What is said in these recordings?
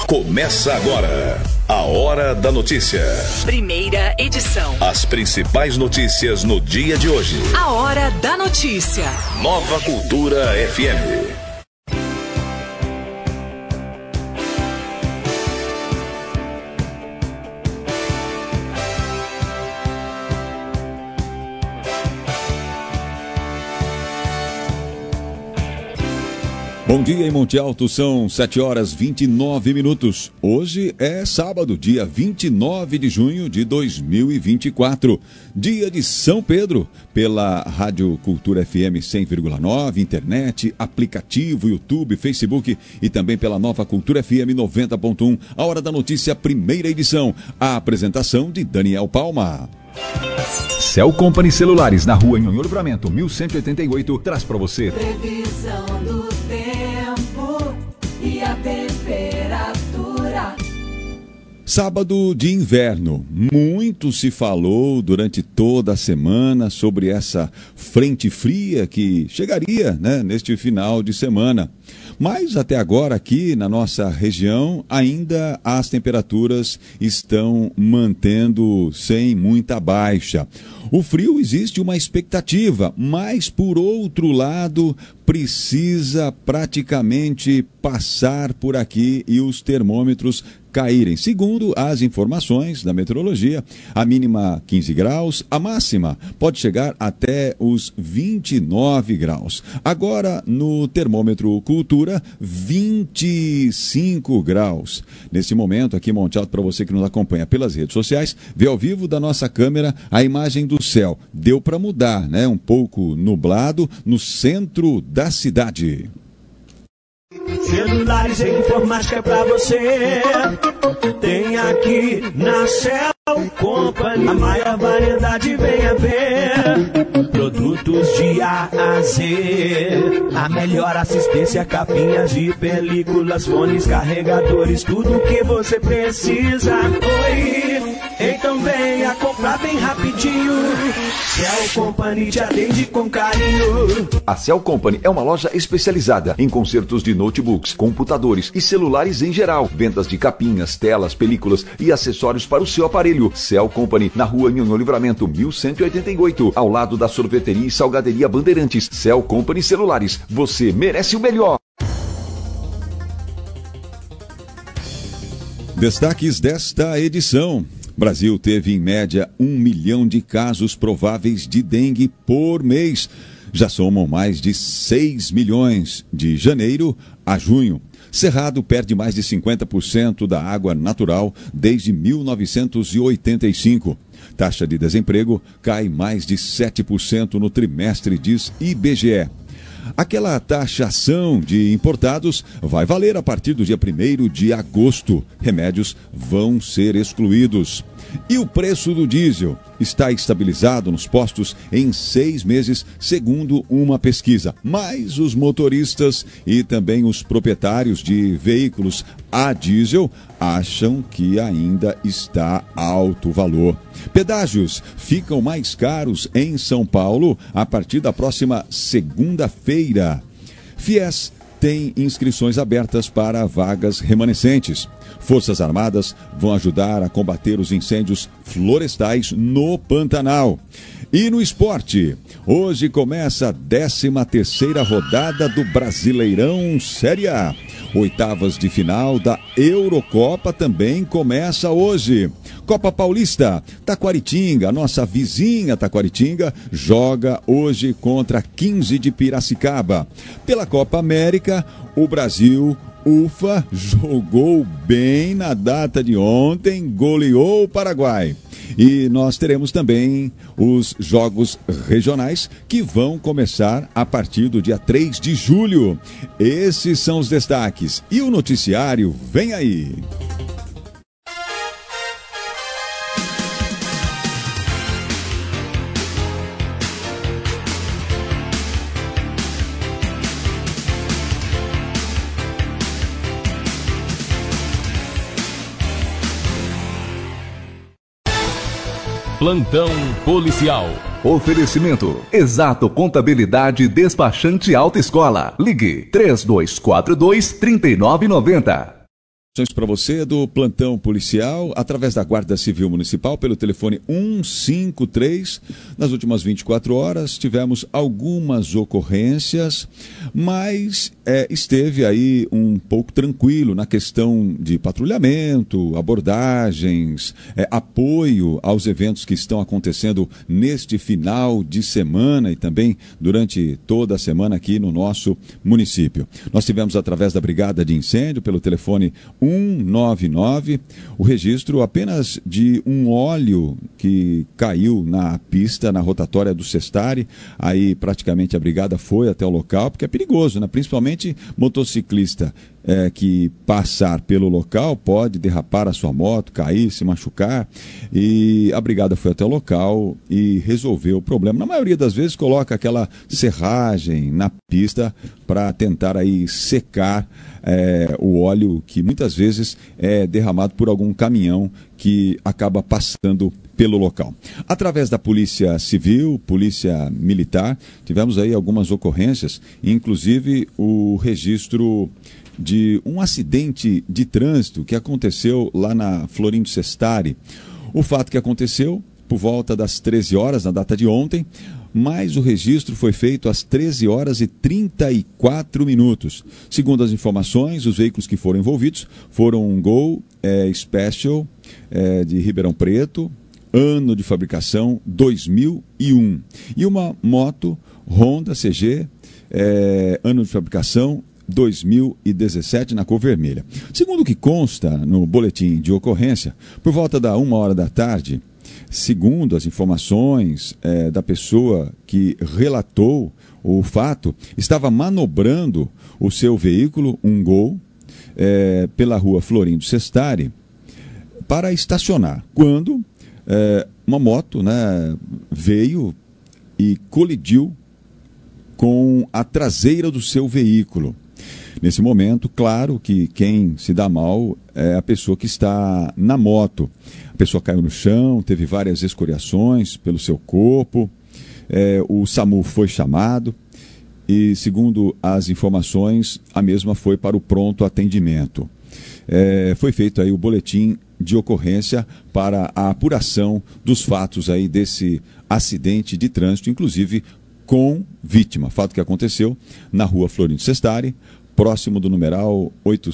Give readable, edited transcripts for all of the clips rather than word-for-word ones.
Começa agora a Hora da Notícia. Primeira edição. As principais notícias no dia de hoje. A Hora da Notícia. Nova Cultura FM. Bom dia em Monte Alto, são 7h29. Hoje é sábado, dia 29 de junho de 2024, dia de São Pedro, pela Rádio Cultura FM 100,9, internet, aplicativo, YouTube, Facebook e também pela Nova Cultura FM 90.1. A Hora da Notícia, primeira edição. A apresentação de Daniel Palma. Cell Company Celulares, na rua Nhonhô Livramento, 1188, traz para você previsão do tempo e a temperatura. Sábado de inverno. Muito se falou durante toda a semana sobre essa frente fria que chegaria, neste final de semana. Mas até agora aqui na nossa região ainda as temperaturas estão mantendo sem muita baixa. O frio existe uma expectativa, mas por outro lado precisa praticamente passar por aqui e os termômetros caírem. Segundo as informações da meteorologia, a mínima 15 graus, a máxima pode chegar até os 29 graus. Agora, no termômetro Cultura, 25 graus. Nesse momento, aqui em Monte Alto, para você que nos acompanha pelas redes sociais, vê ao vivo da nossa câmera a imagem do céu. Deu para mudar, um pouco nublado no centro da cidade. Celulares e informática pra você. Tem aqui na Cell Company a maior variedade, venha ver. Produtos de A a Z, a melhor assistência, capinhas e películas, fones, carregadores, tudo que você precisa. Oi, então venha comprar bem rapidinho. Cell Company te atende com carinho. A Cell Company é uma loja especializada em consertos de notebooks, computadores e celulares em geral. Vendas de capinhas, telas, películas e acessórios para o seu aparelho. Cell Company, na rua Nhonhô Livramento, 1188, ao lado da sorveteria e salgaderia Bandeirantes. Cell Company Celulares, você merece o melhor. Destaques desta edição. Brasil teve em média 1 milhão de casos prováveis de dengue por mês. Já somam mais de 6 milhões de janeiro a junho. Cerrado perde mais de 50% da água natural desde 1985. Taxa de desemprego cai mais de 7% no trimestre, diz IBGE. Aquela taxação de importados vai valer a partir do dia 1º de agosto. Remédios vão ser excluídos. E o preço do diesel está estabilizado nos postos em 6 meses, segundo uma pesquisa. Mas os motoristas e também os proprietários de veículos a diesel acham que ainda está alto o valor. Pedágios ficam mais caros em São Paulo a partir da próxima segunda-feira. FIES tem inscrições abertas para vagas remanescentes. Forças Armadas vão ajudar a combater os incêndios florestais no Pantanal. E no esporte, hoje começa a 13ª rodada do Brasileirão Série A. Oitavas de final da Eurocopa também começa hoje. Copa Paulista, Taquaritinga, nossa vizinha Taquaritinga, joga hoje contra 15 de Piracicaba. Pela Copa América, o Brasil, ufa, jogou bem na data de ontem, goleou o Paraguai. E nós teremos também os jogos regionais que vão começar a partir do dia 3 de julho. Esses são os destaques. E o noticiário vem aí. Plantão policial. Oferecimento: Exato Contabilidade Despachante Alta Escola. Ligue 3242-3990. Para você do plantão policial, através da Guarda Civil Municipal, pelo telefone 153. Nas últimas 24 horas tivemos algumas ocorrências, mas esteve aí um pouco tranquilo na questão de patrulhamento, abordagens, apoio aos eventos que estão acontecendo neste final de semana e também durante toda a semana aqui no nosso município. Nós tivemos através da Brigada de Incêndio, pelo telefone 199, o registro apenas de um óleo que caiu na pista, na rotatória do Sestari. Aí praticamente a brigada foi até o local, porque é perigoso, né? Principalmente motociclista que passar pelo local pode derrapar a sua moto, cair, se machucar, e a brigada foi até o local e resolveu o problema. Na maioria das vezes coloca aquela serragem na pista para tentar aí secar o óleo que muitas vezes é derramado por algum caminhão que acaba passando pelo local. Através da Polícia Civil, Polícia Militar, tivemos aí algumas ocorrências, inclusive o registro de um acidente de trânsito que aconteceu lá na Florindo Sestari. O fato que aconteceu por volta das 13 horas, na data de ontem, mas o registro foi feito às 13 horas e 34 minutos. Segundo as informações, os veículos que foram envolvidos foram um Gol Special de Ribeirão Preto, ano de fabricação 2001, e uma moto Honda CG, ano de fabricação 2017, na cor vermelha. Segundo o que consta no boletim de ocorrência, por volta da 1h da tarde, segundo as informações da pessoa que relatou o fato, estava manobrando o seu veículo, um Gol, pela rua Florindo Sestari, para estacionar, quando uma moto, né, veio e colidiu com a traseira do seu veículo. Nesse momento, claro que quem se dá mal é a pessoa que está na moto. A pessoa caiu no chão, teve várias escoriações pelo seu corpo, o SAMU foi chamado e, segundo as informações, a mesma foi para o pronto atendimento. Foi feito aí o boletim de ocorrência para a apuração dos fatos aí desse acidente de trânsito, inclusive com vítima. Fato que aconteceu na rua Florindo Sestari, próximo do numeral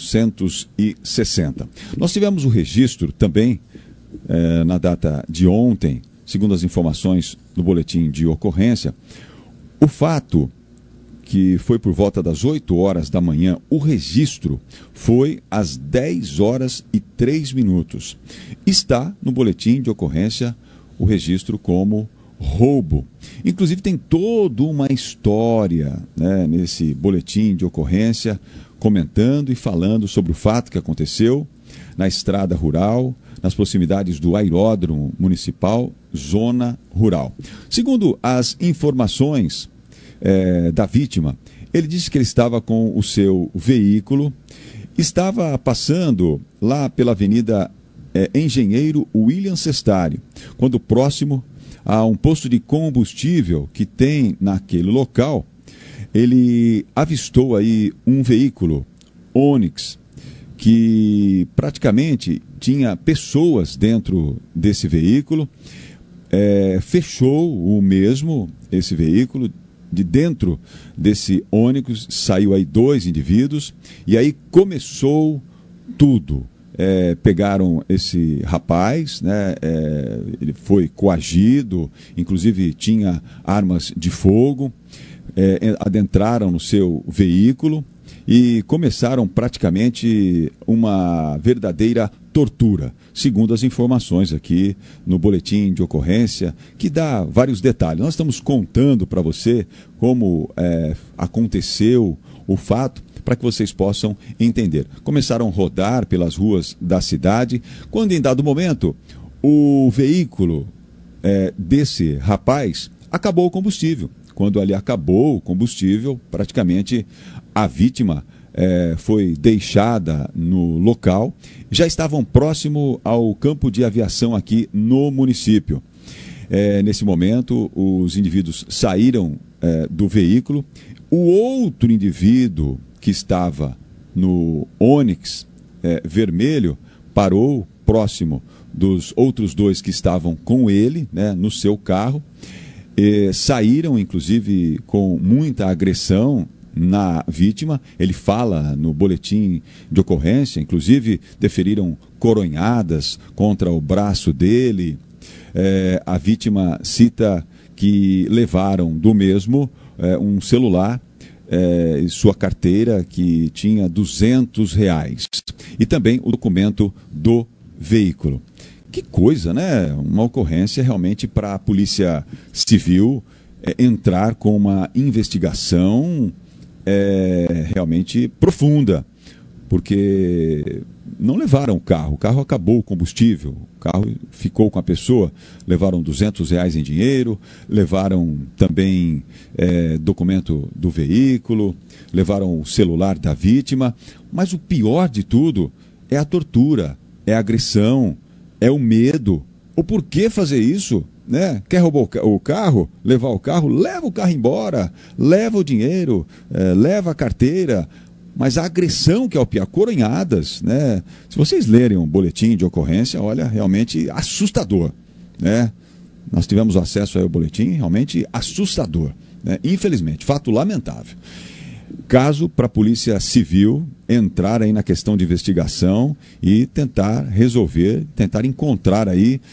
860. Nós tivemos o registro também, na data de ontem, segundo as informações do boletim de ocorrência, o fato que foi por volta das 8 horas da manhã, o registro foi às 10 horas e 3 minutos. Está no boletim de ocorrência o registro como roubo. Inclusive tem toda uma história, né, nesse boletim de ocorrência, comentando e falando sobre o fato que aconteceu na estrada rural, nas proximidades do aeródromo municipal, zona rural. Segundo as informações da vítima, ele disse que ele estava com o seu veículo, estava passando lá pela avenida Engenheiro William Sestari, quando próximo a um posto de combustível que tem naquele local, ele avistou aí um veículo Onix que praticamente tinha pessoas dentro desse veículo, fechou esse veículo. De dentro desse Onix saiu aí 2 indivíduos e aí começou tudo. Pegaram esse rapaz, né, ele foi coagido, inclusive tinha armas de fogo, adentraram no seu veículo e começaram praticamente uma verdadeira tortura, segundo as informações aqui no boletim de ocorrência, que dá vários detalhes. Nós estamos contando para você como aconteceu o fato, para que vocês possam entender. Começaram a rodar pelas ruas da cidade, quando em dado momento o veículo desse rapaz acabou o combustível. Quando ali acabou o combustível, praticamente a vítima foi deixada no local. Já estavam próximo ao campo de aviação aqui no município. Nesse momento, os indivíduos saíram do veículo. O outro indivíduo que estava no Onix vermelho parou próximo dos outros 2 que estavam com ele, né, no seu carro. Saíram, inclusive, com muita agressão na vítima. Ele fala no boletim de ocorrência, inclusive deferiram coronhadas contra o braço dele. A vítima cita que levaram do mesmo um celular e sua carteira que tinha R$200 e também o documento do veículo. Que coisa, né? Uma ocorrência realmente para a Polícia Civil entrar com uma investigação realmente profunda, porque não levaram o carro acabou o combustível, o carro ficou com a pessoa, levaram R$200 em dinheiro, levaram também documento do veículo, levaram o celular da vítima, mas o pior de tudo é a tortura, é a agressão, é o medo. O porquê fazer isso? Né? Quer roubar o carro? Levar o carro? Leva o carro embora, leva o dinheiro, leva a carteira. Mas a agressão que é o pior, coronhadas, né? Se vocês lerem um boletim de ocorrência, olha, realmente assustador, né? Nós tivemos acesso ao boletim, realmente assustador, né? Infelizmente, fato lamentável. Caso para a Polícia Civil entrar aí na questão de investigação e tentar resolver, tentar encontrar aí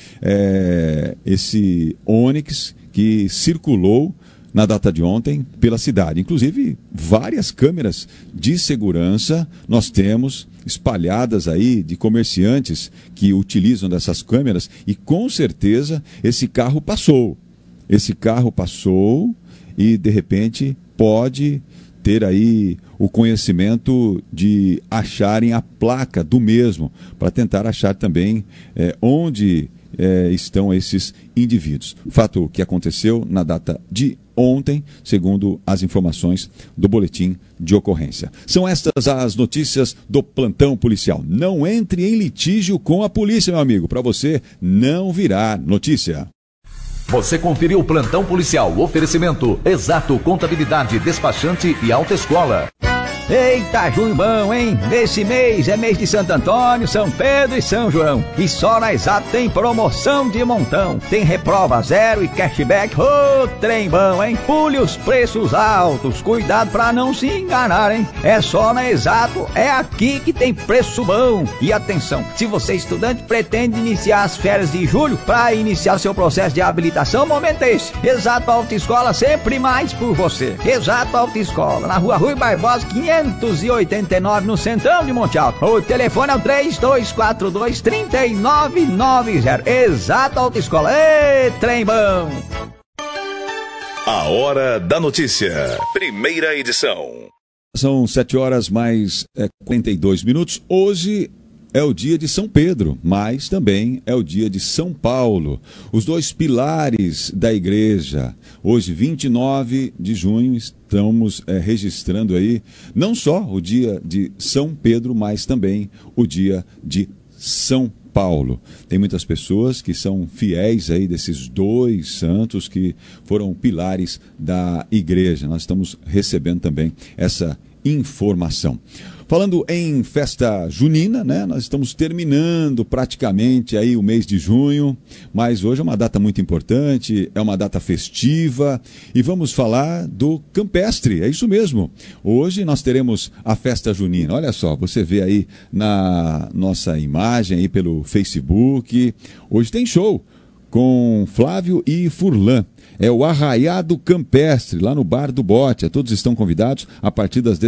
esse Onix que circulou na data de ontem pela cidade. Inclusive, várias câmeras de segurança nós temos espalhadas aí de comerciantes que utilizam dessas câmeras e com certeza esse carro passou. Esse carro passou e de repente pode ter aí o conhecimento de acharem a placa do mesmo, para tentar achar também onde estão esses indivíduos. Fato que aconteceu na data de ontem, segundo as informações do boletim de ocorrência. São estas as notícias do plantão policial. Não entre em litígio com a polícia, meu amigo, para você não virar notícia. Você conferiu o plantão policial, oferecimento Exato Contabilidade, Despachante e Autoescola. Eita, junho bom, hein? Nesse mês é mês de Santo Antônio, São Pedro e São João. E só na Exato tem promoção de montão. Tem reprova zero e cashback. Trem bom, hein? Pule os preços altos. Cuidado pra não se enganar, hein? É só na Exato, é aqui que tem preço bom. E atenção, se você estudante pretende iniciar as férias de julho, pra iniciar seu processo de habilitação, o momento é esse. Exato Autoescola, sempre mais por você. Exato Autoescola, na Rua Rui Barbosa, 589, no centrão de Monte Alto. O telefone é o 3242-3990. Exato Autoescola. Ê, trem bom! A Hora da Notícia. Primeira edição. São 7h mais 42 minutos. Hoje é o dia de São Pedro, mas também é o dia de São Paulo. Os dois pilares da igreja. Hoje, 29 de junho, estamos registrando aí não só o dia de São Pedro, mas também o dia de São Paulo. Tem muitas pessoas que são fiéis aí desses dois santos que foram pilares da igreja. Nós estamos recebendo também essa informação. Falando em festa junina, né? Nós estamos terminando praticamente aí o mês de junho, mas hoje é uma data muito importante, é uma data festiva e vamos falar do campestre, é isso mesmo. Hoje nós teremos a festa junina, olha só, você vê aí na nossa imagem aí pelo Facebook, hoje tem show com Flávio e Furlan. É o Arraiado Campestre, lá no Bar do Bote. Todos estão convidados a partir das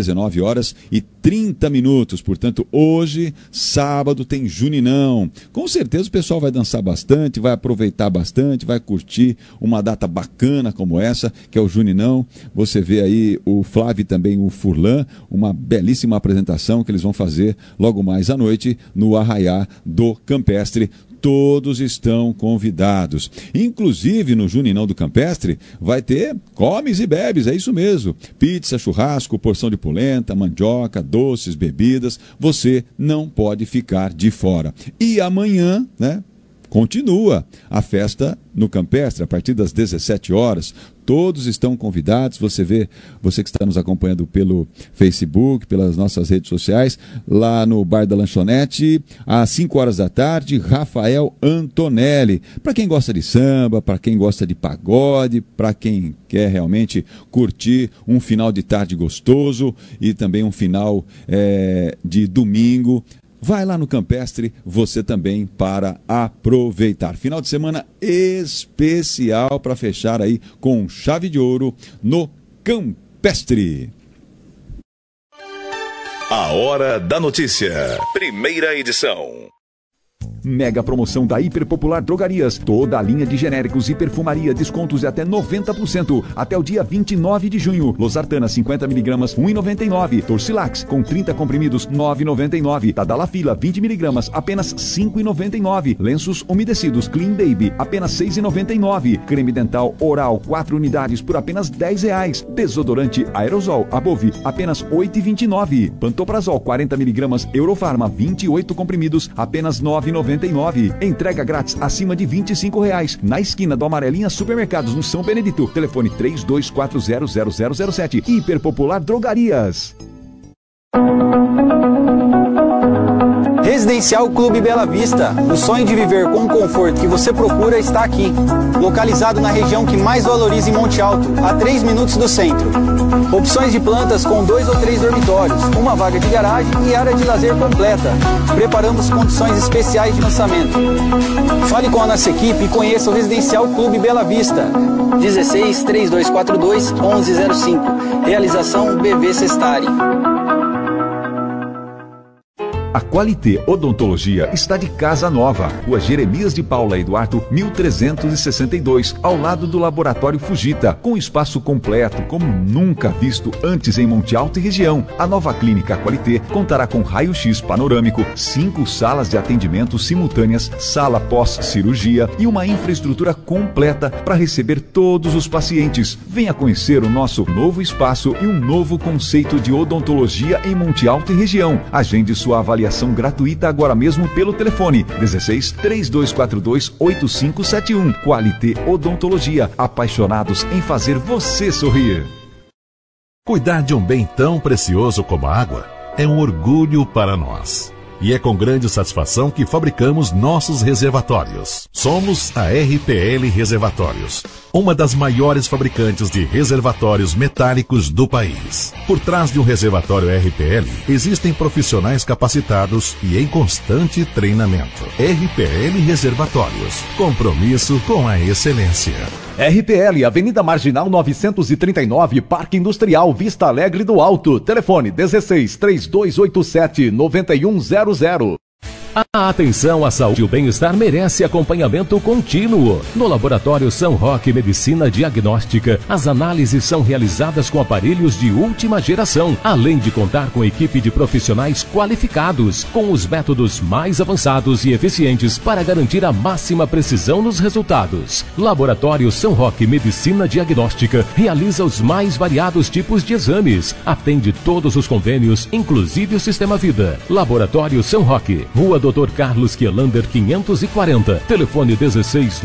19h30. Portanto, hoje, sábado, tem Juninão. Com certeza o pessoal vai dançar bastante, vai aproveitar bastante, vai curtir uma data bacana como essa, que é o Juninão. Você vê aí o Flávio e também o Furlan, uma belíssima apresentação que eles vão fazer logo mais à noite no Arraiá do Campestre. Todos estão convidados. Inclusive, no Juninão do Campestre, vai ter comes e bebes, é isso mesmo. Pizza, churrasco, porção de polenta, mandioca, doces, bebidas. Você não pode ficar de fora. E amanhã, né? Continua a festa no Campestre a partir das 17 horas. Todos estão convidados. Você que está nos acompanhando pelo Facebook, pelas nossas redes sociais, lá no Bar da Lanchonete, às 5 horas da tarde, Rafael Antonelli. Para quem gosta de samba, para quem gosta de pagode, para quem quer realmente curtir um final de tarde gostoso e também um final de domingo, vai lá no Campestre, você também, para aproveitar. Final de semana especial para fechar aí com chave de ouro no Campestre. A Hora da Notícia. Primeira edição. Mega promoção da Hiperpopular Drogarias. Toda a linha de genéricos e perfumaria, descontos de até 90%. Até o dia 29 de junho. Losartana 50mg, 1,99. Torcilax com 30 comprimidos, 9,99. Tadalafila 20mg, apenas 5,99. Lenços umedecidos Clean Baby, apenas 6,99. Creme dental oral 4 unidades por apenas R$10. Desodorante aerosol Above, apenas 8,29. Pantoprazol 40mg Eurofarma, 28 comprimidos, apenas 9,99. Entrega grátis acima de R$25. Na esquina do Amarelinha Supermercados, no São Benedito. Telefone 32400007. Hiperpopular Drogarias. Residencial Clube Bela Vista. O sonho de viver com o conforto que você procura está aqui. Localizado na região que mais valoriza em Monte Alto, a 3 minutos do centro. Opções de plantas com 2 ou 3 dormitórios, uma vaga de garagem e área de lazer completa. Preparamos condições especiais de lançamento. Fale com a nossa equipe e conheça o Residencial Clube Bela Vista. 16 3242 1105. Realização BV Sestari. A Qualité Odontologia está de casa nova. Rua Jeremias de Paula Eduardo, 1362, ao lado do Laboratório Fujita, com espaço completo, como nunca visto antes em Monte Alto e região. A nova clínica Qualité contará com raio-x panorâmico, 5 salas de atendimento simultâneas, sala pós-cirurgia e uma infraestrutura completa para receber todos os pacientes. Venha conhecer o nosso novo espaço e um novo conceito de odontologia em Monte Alto e região. Agende sua avaliação gratuita agora mesmo pelo telefone 16 3242 8571. Qualité Odontologia, apaixonados em fazer você sorrir. Cuidar de um bem tão precioso como a água é um orgulho para nós. E é com grande satisfação que fabricamos nossos reservatórios. Somos a RPL Reservatórios, uma das maiores fabricantes de reservatórios metálicos do país. Por trás de um reservatório RPL, existem profissionais capacitados e em constante treinamento. RPL Reservatórios, compromisso com a excelência. RPL, Avenida Marginal 939, Parque Industrial Vista Alegre do Alto. Telefone 16 3287 9100. A atenção à saúde e o bem-estar merece acompanhamento contínuo. No Laboratório São Roque Medicina Diagnóstica, as análises são realizadas com aparelhos de última geração, além de contar com equipe de profissionais qualificados, com os métodos mais avançados e eficientes para garantir a máxima precisão nos resultados. Laboratório São Roque Medicina Diagnóstica realiza os mais variados tipos de exames, atende todos os convênios, inclusive o Sistema Vida. Laboratório São Roque, Rua Dr. Carlos Quielander 540, telefone 16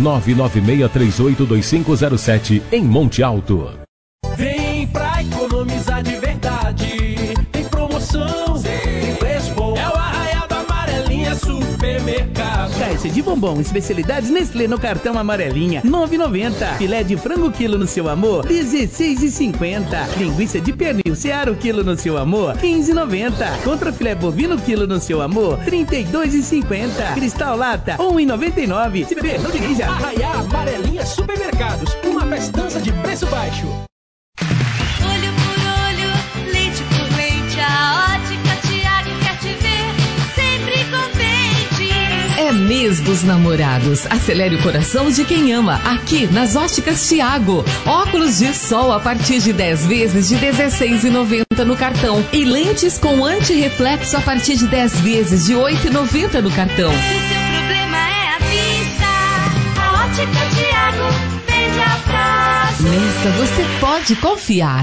996382507, em Monte Alto. Vem pra economizar de verdade, tem promoção, tem preço bom, é o Arraial da Amarelinha Supermercado. Caixa de bombom, especialidades Nestlé no cartão Amarelinha, 9,90. Filé de frango quilo no seu amor, 16,50. Linguiça de pernil Seara o quilo no seu amor, 15,90. Contra filé bovino quilo no seu amor, 32,50. Cristal lata, 1,99. Se beber, não dirija. Arraial Amarelinha Supermercados, uma festança de preço baixo. Olho por olho, leite por leite, a Ótica Tiago quer te ver sempre contente. É mês dos namorados. Acelere o coração de quem ama. Aqui nas Óticas Tiago. Óculos de sol a partir de 10 vezes de R$16,90 no cartão. E lentes com antirreflexo a partir de 10 vezes de R$8,90 no cartão. Se seu problema é a vista, a Ótica Tiago vende a prazo. Nesta você pode confiar.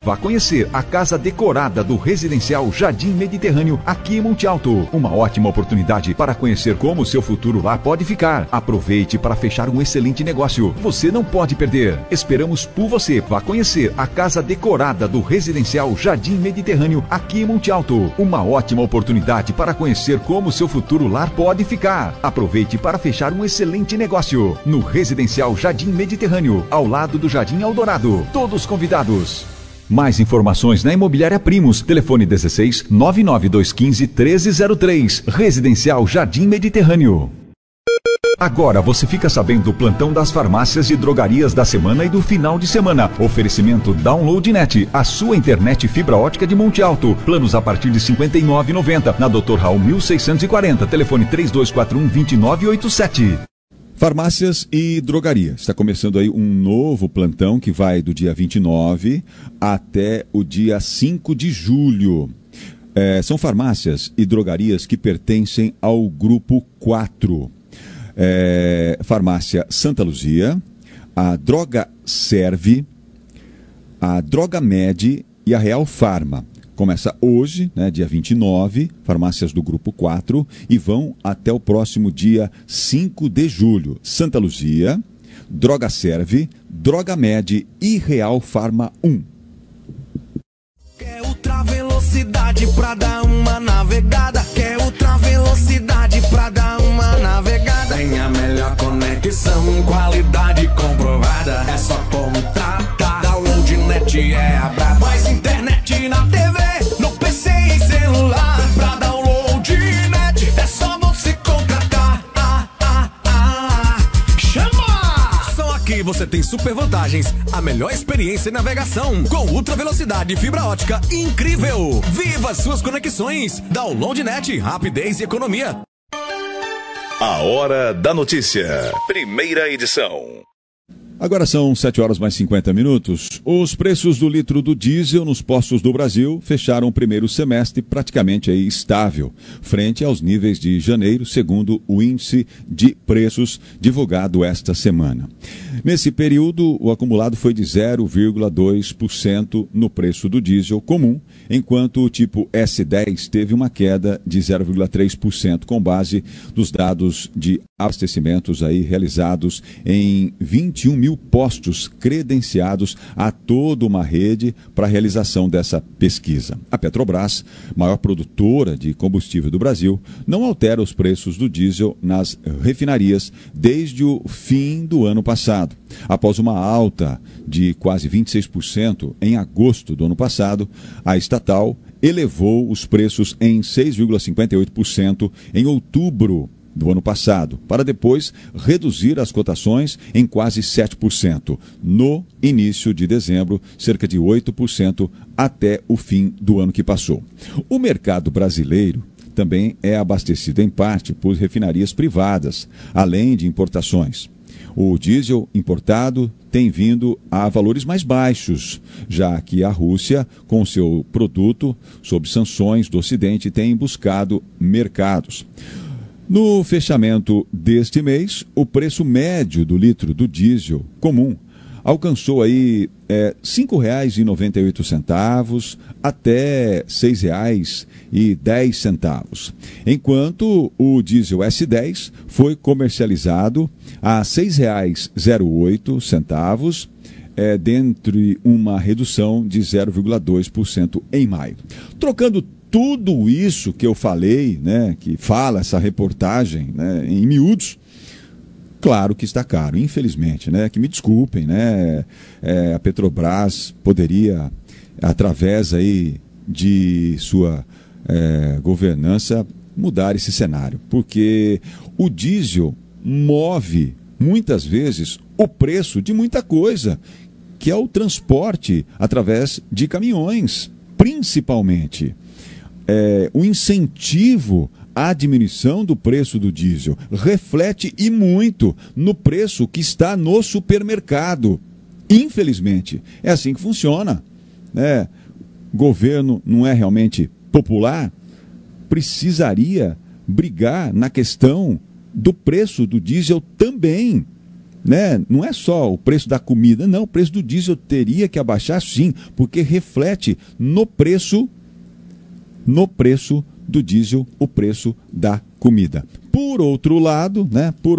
Vá conhecer a casa decorada do Residencial Jardim Mediterrâneo aqui em Monte Alto. Uma ótima oportunidade para conhecer como o seu futuro lá pode ficar. Aproveite para fechar um excelente negócio. Você não pode perder. Esperamos por você. Vá conhecer a casa decorada do Residencial Jardim Mediterrâneo aqui em Monte Alto. Uma ótima oportunidade para conhecer como o seu futuro lar pode ficar. Aproveite para fechar um excelente negócio no Residencial Jardim Mediterrâneo, ao lado do Jardim Eldorado. Todos convidados. Mais informações na Imobiliária Primos. Telefone 16 99215 1303. Residencial Jardim Mediterrâneo. Agora você fica sabendo do plantão das farmácias e drogarias da semana e do final de semana. Oferecimento DownloadNet, a sua internet fibra ótica de Monte Alto. Planos a partir de R$ 59,90. Na Dr. Raul 1640. Telefone 3241-2987. Farmácias e drogaria. Está começando aí um novo plantão que vai do dia 29 até o dia 5 de julho. São farmácias e drogarias que pertencem ao grupo 4. Farmácia Santa Luzia, a Droga Serve, a Droga Med e a Real Farma. Começa hoje, né, dia 29, farmácias do grupo 4, e vão até o próximo dia 5 de julho. Santa Luzia, Droga Serve, Droga Med e Real Farma 1. Quer ultra velocidade pra dar uma navegada? Quer ultra velocidade pra dar uma navegada? Tem a melhor conexão, qualidade comprovada. É só contratar. DownloadNet é a braba. Mais internet na TV, no PC e celular. Pra DownloadNet é só você contratar. Chama! Só aqui você tem super vantagens, a melhor experiência em navegação, com ultra velocidade e fibra ótica incrível. Viva suas conexões. DownloadNet, rapidez e economia. A Hora da Notícia. Primeira edição. Agora são 7 horas mais 50 minutos. Os preços do litro do diesel nos postos do Brasil fecharam o primeiro semestre praticamente aí estável, frente aos níveis de janeiro, segundo o índice de preços divulgado esta semana. Nesse período, o acumulado foi de 0,2% no preço do diesel comum, enquanto o tipo S10 teve uma queda de 0,3%, com base nos dados de abastecimentos aí realizados em 21 mil postos credenciados a toda uma rede para a realização dessa pesquisa. A Petrobras, maior produtora de combustível do Brasil, não altera os preços do diesel nas refinarias desde o fim do ano passado. Após uma alta de quase 26% em agosto do ano passado, a estatal elevou os preços em 6,58% em outubro do ano passado, para depois reduzir as cotações em quase 7%. No início de dezembro, cerca de 8% até o fim do ano que passou. O mercado brasileiro também é abastecido em parte por refinarias privadas, além de importações. O diesel importado tem vindo a valores mais baixos, já que a Rússia, com seu produto sob sanções do Ocidente, tem buscado mercados. No fechamento deste mês, o preço médio do litro do diesel comum alcançou aí R$ 5,98 até R$ 6,10, enquanto o diesel S10 foi comercializado a R$ 6,08, dentre uma redução de 0,2% em maio. Trocando tudo isso que eu falei, né, que fala essa reportagem, né, em miúdos, claro que está caro, infelizmente, né, que me desculpem, né, a Petrobras poderia, através aí de sua governança, mudar esse cenário, porque o diesel move, muitas vezes, o preço de muita coisa, que é o transporte através de caminhões, principalmente. O incentivo à diminuição do preço do diesel reflete e muito no preço que está no supermercado. Infelizmente, é assim que funciona. Governo não é realmente popular, precisaria brigar na questão do preço do diesel também. né? Não é só o preço da comida, não, o preço do diesel teria que abaixar sim, porque reflete no preço do diesel o preço da comida. Por outro lado,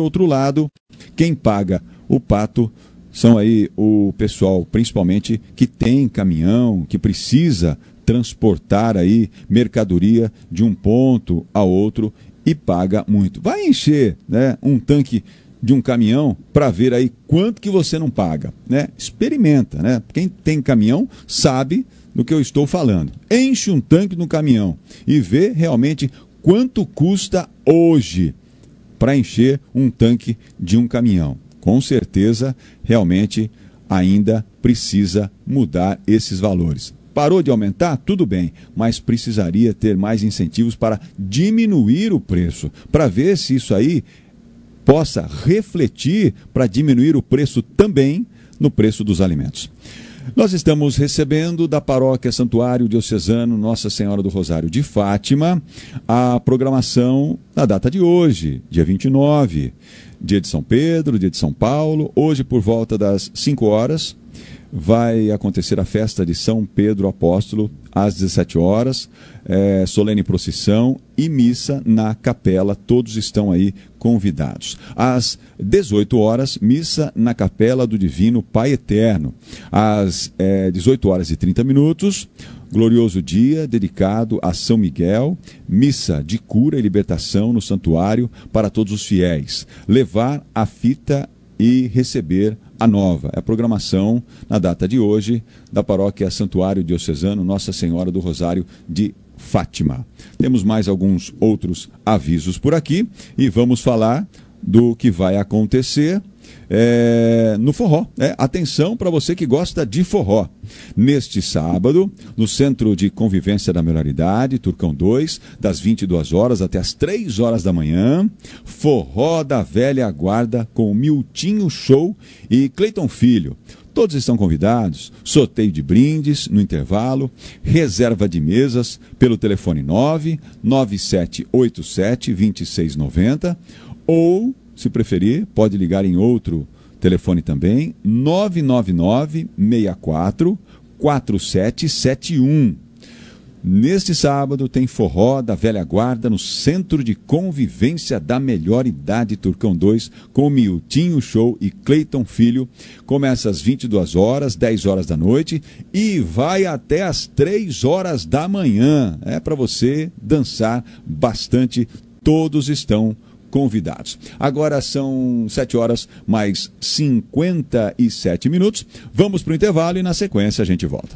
quem paga o pato são aí o pessoal, principalmente, que tem caminhão, que precisa transportar aí mercadoria de um ponto a outro e paga muito. Vai encher, né, um tanque de um caminhão para ver aí quanto que você não paga, né? Experimenta, né? Quem tem caminhão sabe do que eu estou falando. Enche um tanque no caminhão e vê realmente quanto custa hoje para encher um tanque de um caminhão. Com certeza, realmente, ainda precisa mudar esses valores. Parou de aumentar? Tudo bem, mas precisaria ter mais incentivos para diminuir o preço, para ver se isso aí possa refletir para diminuir o preço também no preço dos alimentos. Nós estamos recebendo da Paróquia Santuário Diocesano Nossa Senhora do Rosário de Fátima a programação da data de hoje, dia 29, dia de São Pedro, dia de São Paulo. Hoje, por volta das 5 horas, vai acontecer a festa de São Pedro Apóstolo, às 17 horas, solene procissão e missa na capela. Todos estão aí convidados. Às 18 horas, missa na capela do Divino Pai Eterno. Às 18 horas e 30 minutos, glorioso dia dedicado a São Miguel, missa de cura e libertação no santuário para todos os fiéis. Levar a fita e receber a nova. É a programação na data de hoje da Paróquia Santuário Diocesano Nossa Senhora do Rosário de Fátima. Temos mais alguns outros avisos por aqui e vamos falar do que vai acontecer no forró. Atenção para você que gosta de forró. Neste sábado, no Centro de Convivência da Melhor Idade, Turcão 2, das 22 horas até as 3 horas da manhã, forró da velha guarda com Miltinho Show e Cleiton Filho. Todos estão convidados, sorteio de brindes no intervalo, reserva de mesas pelo telefone 99787-2690 ou, se preferir, pode ligar em outro telefone também, 999-64-4771. Neste sábado tem forró da velha guarda no Centro de Convivência da Melhor Idade, Turcão 2, com Miltinho Show e Cleiton Filho. Começa às 22 horas, 10 horas da noite e vai até às 3 horas da manhã. É para você dançar bastante, todos estão convidados. Agora são 7 horas mais 57 minutos. Vamos para o intervalo e na sequência a gente volta.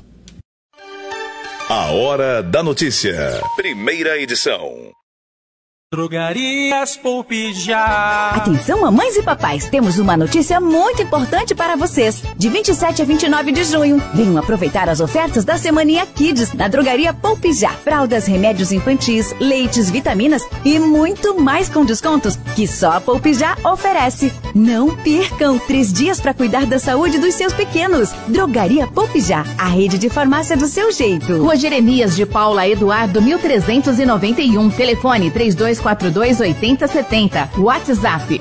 A Hora da Notícia. Primeira edição. Drogarias Poupe Já. Atenção, mamães e papais, temos uma notícia muito importante para vocês. De 27 a 29 de junho, venham aproveitar as ofertas da Semaninha Kids na Drogaria Poupe Já. Fraldas, remédios infantis, leites, vitaminas e muito mais com descontos que só a Poupe Já oferece. Não percam 3 dias para cuidar da saúde dos seus pequenos. Drogaria Poupe Já, a rede de farmácia do seu jeito. Rua Jeremias de Paula Eduardo, 1391. Telefone 3242-8070. WhatsApp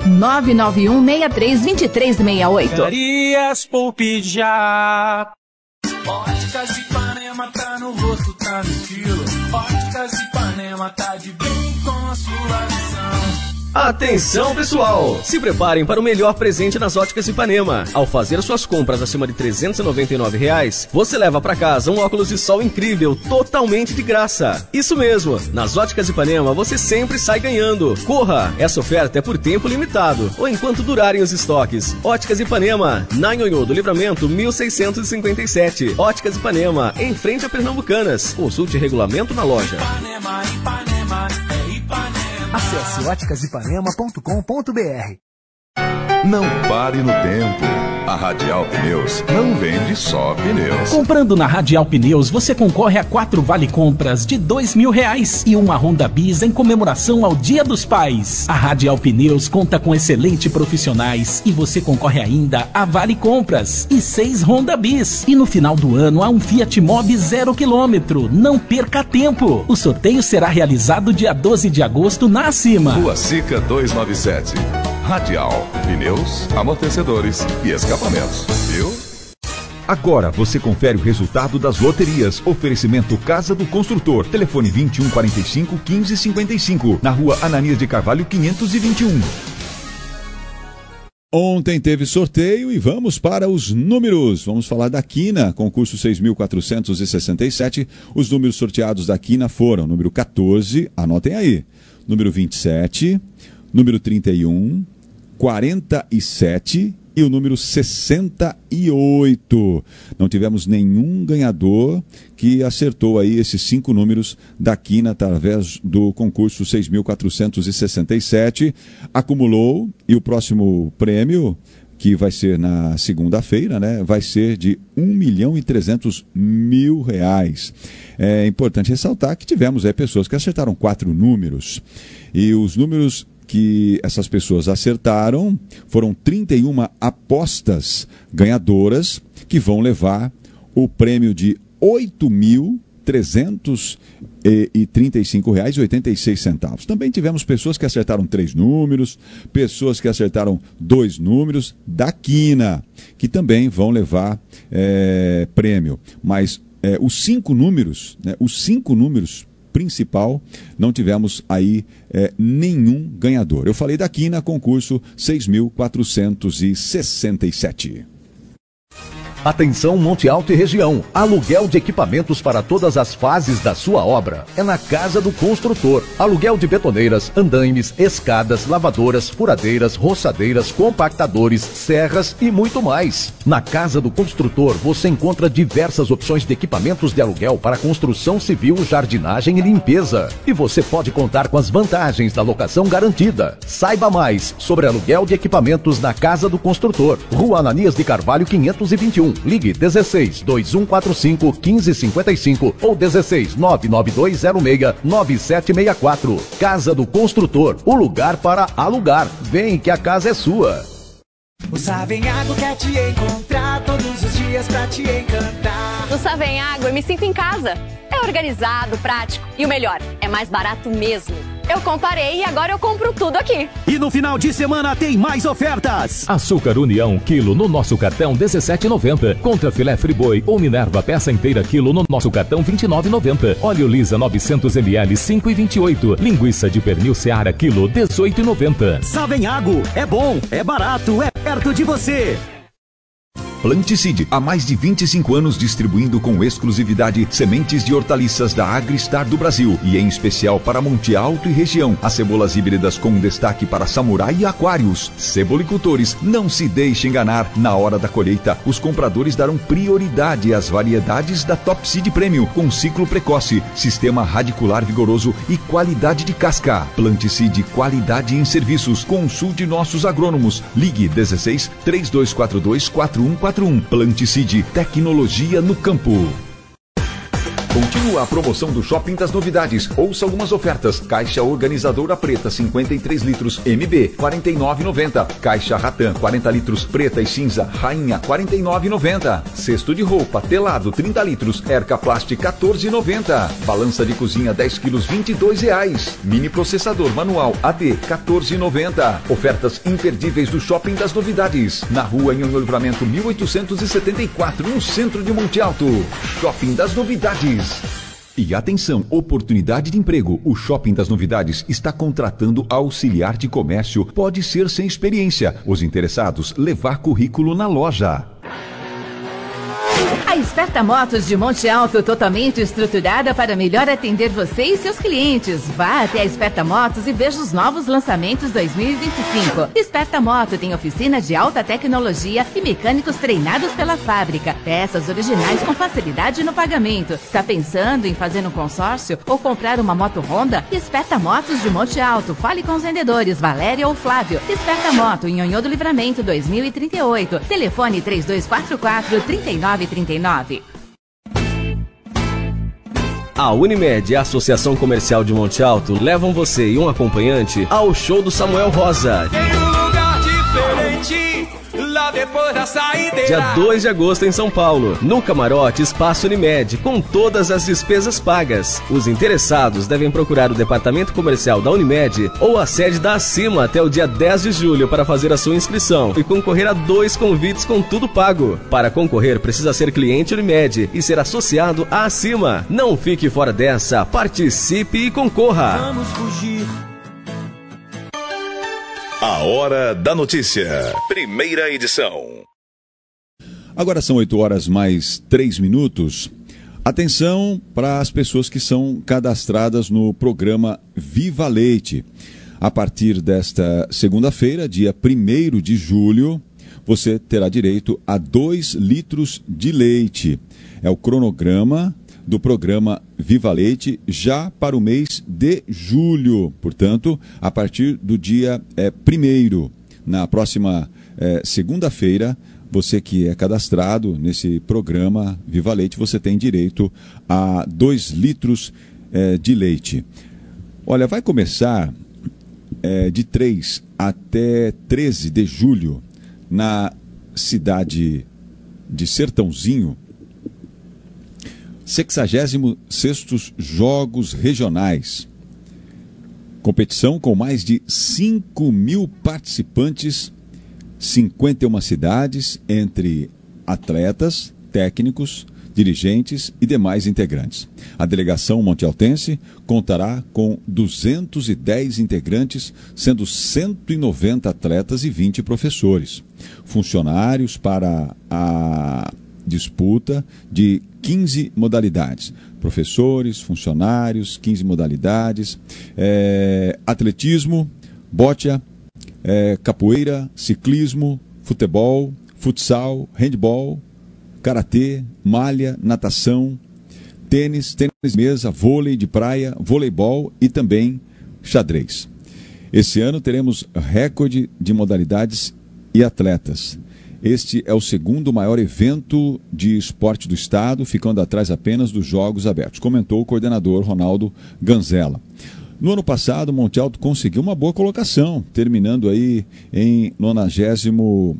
991632368. Drogarias Poupe Já. Óticas Ipanema tá no rosto, tá no estilo. Óticas Ipanema tá de bem com a sua visão. Atenção, pessoal! Se preparem para o melhor presente nas Óticas Ipanema. Ao fazer suas compras acima de R$ 399, você leva para casa um óculos de sol incrível, totalmente de graça. Isso mesmo! Nas Óticas Ipanema você sempre sai ganhando. Corra! Essa oferta é por tempo limitado, ou enquanto durarem os estoques. Óticas Ipanema, na Nhonhô do Livramento, 1657. Óticas Ipanema, em frente a Pernambucanas. Consulte regulamento na loja. Ipanema, Ipanema, é Ipanema. Acesse óticasipanema.com.br. Não pare no tempo. A Radial Pneus não vende só pneus. Comprando na Radial Pneus, você concorre a 4 vale-compras de R$2.000 e uma Honda Bis em comemoração ao Dia dos Pais. A Radial Pneus conta com excelentes profissionais e você concorre ainda a vale-compras e 6 Honda Bis. E no final do ano há um Fiat Mobi 0 km. Não perca tempo. O sorteio será realizado dia 12 de agosto na Acima. Rua Sica 297. Radial, pneus, amortecedores e escapamentos, viu? Agora você confere o resultado das loterias. Oferecimento Casa do Construtor. Telefone 2145 1555. Na rua Ananias de Carvalho 521. Ontem teve sorteio e vamos para os números. Vamos falar da Quina, concurso 6.467. Os números sorteados da Quina foram número 14, anotem aí, número 27, número 31, 47 e o número 68. Não tivemos nenhum ganhador que acertou aí esses 5 números da Quina através do concurso 6.467. Acumulou e o próximo prêmio, que vai ser na segunda-feira, né, vai ser de R$1.300.000. É importante ressaltar que tivemos aí pessoas que acertaram 4 números. E os números que essas pessoas acertaram foram 31 apostas ganhadoras que vão levar o prêmio de R$8.335,86. Também tivemos pessoas que acertaram 3 números, pessoas que acertaram 2 números da Quina, que também vão levar prêmio. Mas os 5 números, né, principal, não tivemos aí nenhum ganhador. Eu falei da Quina, concurso 6.467. Atenção Monte Alto e região, aluguel de equipamentos para todas as fases da sua obra. É na Casa do Construtor. Aluguel de betoneiras, andaimes, escadas, lavadoras, furadeiras, roçadeiras, compactadores, serras e muito mais. Na Casa do Construtor você encontra diversas opções de equipamentos de aluguel para construção civil, jardinagem e limpeza. E você pode contar com as vantagens da locação garantida. Saiba mais sobre aluguel de equipamentos na Casa do Construtor. Rua Ananias de Carvalho 521. Ligue 16 2145 1555 ou 16 99206 9764. Casa do Construtor, o lugar para alugar. Vem que a casa é sua. O Savenhago quer te encontrar todos os dias pra te encantar. No Savenhago eu me sinto em casa. É organizado, prático e o melhor, é mais barato mesmo. Eu comparei e agora eu compro tudo aqui. E no final de semana tem mais ofertas. Açúcar União, quilo no nosso cartão R$17,90. Contra filé friboi ou Minerva peça inteira quilo no nosso cartão R$29,90. Óleo Lisa 900 ml 5,28. Linguiça de pernil Seara quilo R$18,90. Savenhago, é bom, é barato, é perto de você. Planticide, há mais de 25 anos distribuindo com exclusividade sementes de hortaliças da Agristar do Brasil e em especial para Monte Alto e região. As cebolas híbridas com destaque para Samurai e Aquários. Cebolicultores, não se deixe enganar. Na hora da colheita, os compradores darão prioridade às variedades da Top Seed Premium com ciclo precoce, sistema radicular vigoroso e qualidade de casca. Planticide, qualidade em serviços. Consulte nossos agrônomos. Ligue 16 3242 4141. Planticide, tecnologia no campo. Continua a promoção do Shopping das Novidades. Ouça algumas ofertas. Caixa organizadora preta 53 litros MB 49,90. Caixa Ratan 40 litros preta e cinza Rainha 49,90. Cesto de roupa telado 30 litros Erca Plast 14,90. Balança de cozinha 10 quilos R$22. Mini processador manual AD 14,90. Ofertas imperdíveis do Shopping das Novidades. Na rua Nhonhô Livramento 1874, no centro de Monte Alto. Shopping das Novidades. E atenção, oportunidade de emprego. O Shopping das Novidades está contratando auxiliar de comércio. Pode ser sem experiência. Os interessados, levar currículo na loja. A Esperta Motos de Monte Alto, totalmente estruturada para melhor atender você e seus clientes. Vá até a Esperta Motos e veja os novos lançamentos 2025. Esperta Moto tem oficina de alta tecnologia e mecânicos treinados pela fábrica. Peças originais com facilidade no pagamento. Está pensando em fazer um consórcio ou comprar uma moto Honda? Esperta Motos de Monte Alto. Fale com os vendedores Valéria ou Flávio. Esperta Moto em Nhonhô do Livramento 2038. Telefone 3244-3939. A Unimed e a Associação Comercial de Monte Alto levam você e um acompanhante ao show do Samuel Rosa. Tem um lugar diferente lá dentro. depois da saideira. Dia 2 de agosto em São Paulo, no Camarote Espaço Unimed, com todas as despesas pagas. Os interessados devem procurar o departamento comercial da Unimed ou a sede da Acima até o dia 10 de julho para fazer a sua inscrição e concorrer a 2 convites com tudo pago. Para concorrer, precisa ser cliente Unimed e ser associado à Acima. Não fique fora dessa, participe e concorra. Vamos fugir. A Hora da Notícia. Primeira edição. Agora são 8 horas mais 3 minutos. Atenção para as pessoas que são cadastradas no programa Viva Leite. A partir desta segunda-feira, dia 1º de julho, você terá direito a 2 litros de leite. É o cronograma do programa Viva Leite já para o mês de julho. Portanto, a partir do dia 1º, na próxima segunda-feira, você que é cadastrado nesse programa Viva Leite, você tem direito a 2 litros de leite. Olha, vai começar de 3 até 13 de julho na cidade de Sertãozinho, 66º Jogos Regionais. Competição com mais de 5.000 participantes, 51 cidades, entre atletas, técnicos, dirigentes e demais integrantes. A delegação montealtense contará com 210 integrantes, sendo 190 atletas e 20 professores. Funcionários para a disputa de 15 modalidades. Professores, funcionários, 15 modalidades. Atletismo, boccia, capoeira, ciclismo, futebol, futsal, handball, karatê, malha, natação, tênis de mesa, vôlei de praia, voleibol e também xadrez. Esse ano teremos recorde de modalidades e atletas. Este é o segundo maior evento de esporte do estado, ficando atrás apenas dos Jogos Abertos, comentou o coordenador Ronaldo Ganzella. No ano passado, Monte Alto conseguiu uma boa colocação, terminando aí em 90º,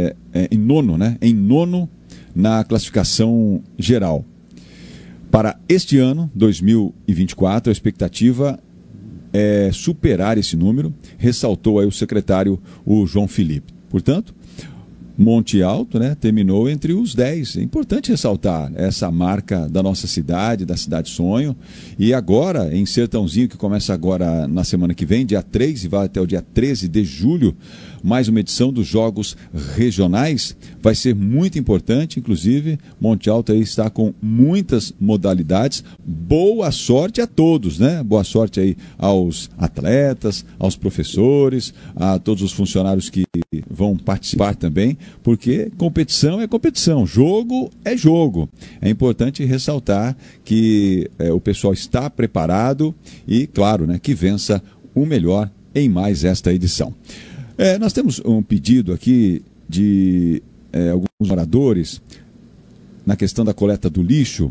em nono na classificação geral. Para este ano, 2024, a expectativa é superar esse número, ressaltou aí o secretário, o João Felipe. Portanto, Monte Alto, terminou entre os 10. É importante ressaltar essa marca da nossa cidade, da Cidade Sonho. E agora, em Sertãozinho, que começa agora na semana que vem, dia 3 e vai até o dia 13 de julho, mais uma edição dos Jogos Regionais. Vai ser muito importante, inclusive, Monte Alto aí está com muitas modalidades. Boa sorte a todos, Boa sorte aí aos atletas, aos professores, a todos os funcionários que vão participar também, porque competição é competição, jogo é jogo. É importante ressaltar que o pessoal está preparado e, claro, que vença o melhor em mais esta edição. Nós temos um pedido aqui de alguns moradores na questão da coleta do lixo.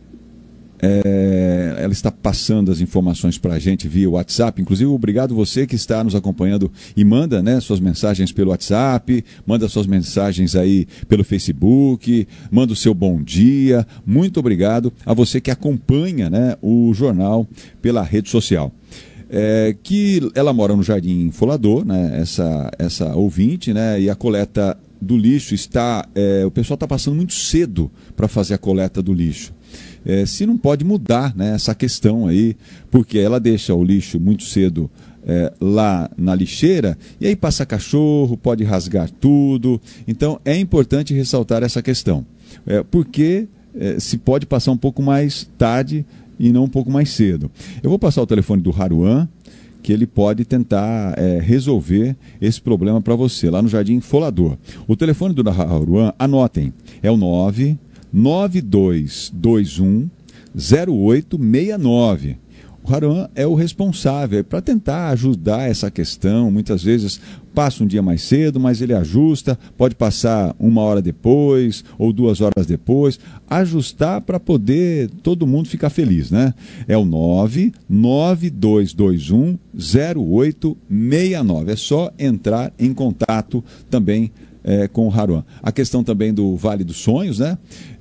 Ela está passando as informações para a gente via WhatsApp. Inclusive, obrigado você que está nos acompanhando e manda suas mensagens pelo WhatsApp, manda suas mensagens aí pelo Facebook, manda o seu bom dia. Muito obrigado a você que acompanha o jornal pela rede social. Que ela mora no Jardim Folador, essa ouvinte, e a coleta do lixo está... o pessoal está passando muito cedo para fazer a coleta do lixo. Se não pode mudar essa questão aí, porque ela deixa o lixo muito cedo lá na lixeira, e aí passa cachorro, pode rasgar tudo. Então é importante ressaltar essa questão, porque se pode passar um pouco mais tarde e não um pouco mais cedo. Eu vou passar o telefone do Haruan, que ele pode tentar resolver esse problema para você, lá no Jardim Folador. O telefone do Haruan, anotem, é o 99221 0869. O Haruan é o responsável para tentar ajudar essa questão. Muitas vezes passa um dia mais cedo, mas ele ajusta, pode passar 1 hora depois ou 2 horas depois, ajustar para poder todo mundo ficar feliz, É o 99221 0869. É só entrar em contato também com o Haruan. A questão também do Vale dos Sonhos, né?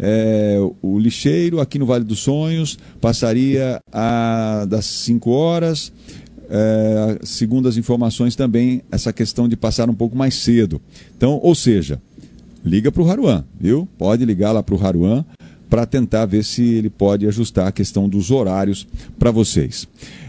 O lixeiro aqui no Vale dos Sonhos passaria das 5 horas, segundo as informações também, essa questão de passar um pouco mais cedo. Então, ou seja, liga para o Haruan, viu? Pode ligar lá para o Haruan para tentar ver se ele pode ajustar a questão dos horários para vocês.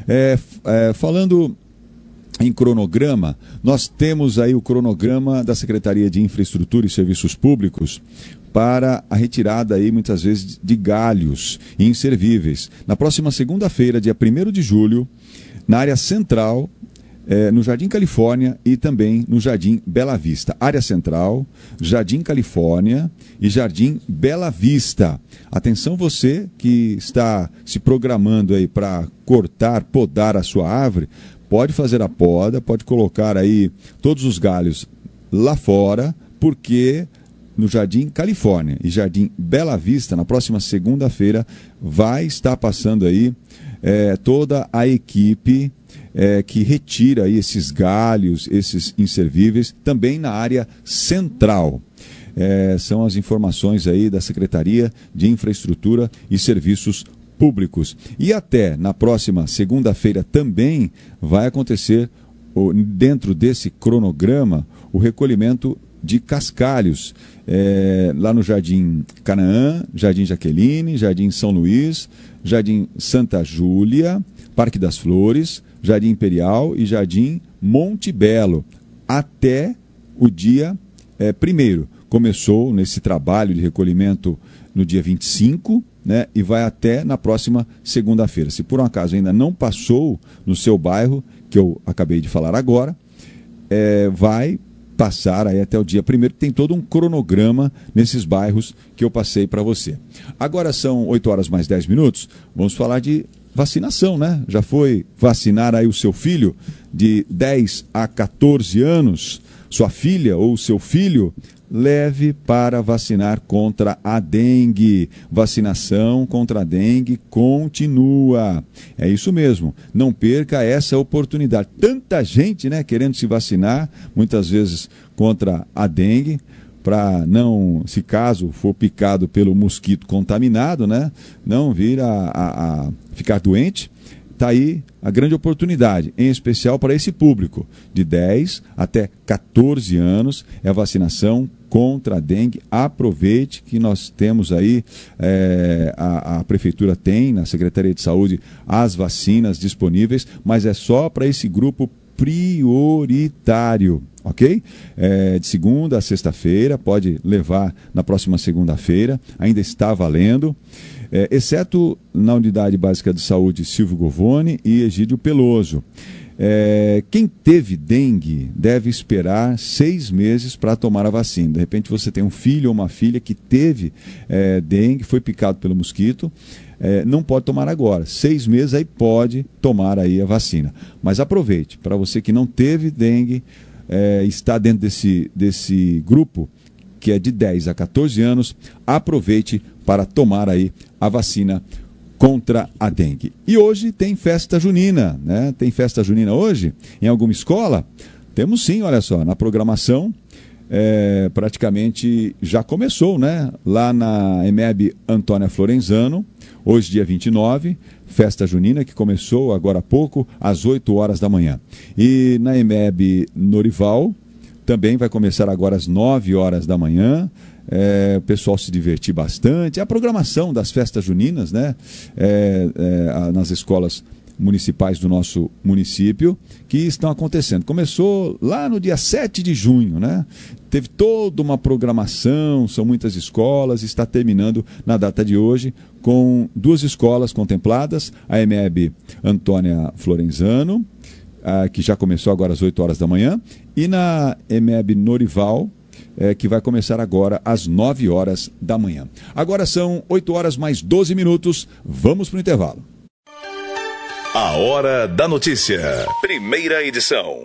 Falando em cronograma, nós temos aí o cronograma da Secretaria de Infraestrutura e Serviços Públicos para a retirada aí, muitas vezes, de galhos inservíveis. Na próxima segunda-feira, dia 1º de julho, na área central, no Jardim Califórnia e também no Jardim Bela Vista. Área central, Jardim Califórnia e Jardim Bela Vista. Atenção você que está se programando aí para podar a sua árvore, pode fazer a poda, pode colocar aí todos os galhos lá fora, porque no Jardim Califórnia e Jardim Bela Vista, na próxima segunda-feira, vai estar passando aí toda a equipe que retira aí esses galhos, esses inservíveis, também na área central. São as informações aí da Secretaria de Infraestrutura e Serviços Públicos. E até na próxima segunda-feira também vai acontecer, dentro desse cronograma, o recolhimento de cascalhos, lá no Jardim Canaã, Jardim Jaqueline, Jardim São Luís, Jardim Santa Júlia, Parque das Flores, Jardim Imperial e Jardim Monte Belo, até o dia 1º. Começou nesse trabalho de recolhimento no dia 25, né, e vai até na próxima segunda-feira. Se por um acaso ainda não passou no seu bairro, que eu acabei de falar agora, vai passar aí até o dia 1º, tem todo um cronograma nesses bairros que eu passei para você. Agora são 8 horas mais 10 minutos, vamos falar de vacinação, né? Já foi vacinar aí o seu filho de 10 a 14 anos, sua filha ou seu filho? Leve para vacinar contra a dengue. Vacinação contra a dengue continua. É isso mesmo. Não perca essa oportunidade. Tanta gente, né, querendo se vacinar, muitas vezes contra a dengue, para não, se caso for picado pelo mosquito contaminado, né, não vir a ficar doente. Está aí a grande oportunidade, em especial para esse público, de 10 até 14 anos, é a vacinação contra a dengue. Aproveite que nós temos aí, a Prefeitura tem, na Secretaria de Saúde, as vacinas disponíveis, mas é só para esse grupo prioritário, ok? De segunda a sexta-feira, pode levar na próxima segunda-feira, ainda está valendo. Exceto na Unidade Básica de Saúde Silvio Govone e Egídio Peloso. Quem teve dengue deve esperar 6 meses para tomar a vacina. De repente você tem um filho ou uma filha que teve dengue, foi picado pelo mosquito, não pode tomar agora. 6 meses aí pode tomar aí a vacina. Mas aproveite, para você que não teve dengue, está dentro desse grupo, que é de 10 a 14 anos, aproveite para tomar aí a vacina contra a dengue. E hoje tem festa junina, né? Tem festa junina hoje em alguma escola? Temos sim, olha só, na programação praticamente já começou, né? Lá na EMEB Antônia Florenzano, hoje dia 29, festa junina que começou agora há pouco, às 8 horas da manhã. E na EMEB Norival, também vai começar agora às 9 horas da manhã. O pessoal se divertir bastante. A programação das festas juninas, né? Nas escolas municipais do nosso município, que estão acontecendo. Começou lá no dia 7 de junho, né? Teve toda uma programação, são muitas escolas, está terminando na data de hoje com 2 escolas contempladas, a EMEB Antônia Florenzano, que já começou agora às 8 horas da manhã, e na EMEB Norival, que vai começar agora às 9 horas da manhã. Agora são 8 horas mais 12 minutos, vamos para o intervalo. A Hora da Notícia, primeira edição.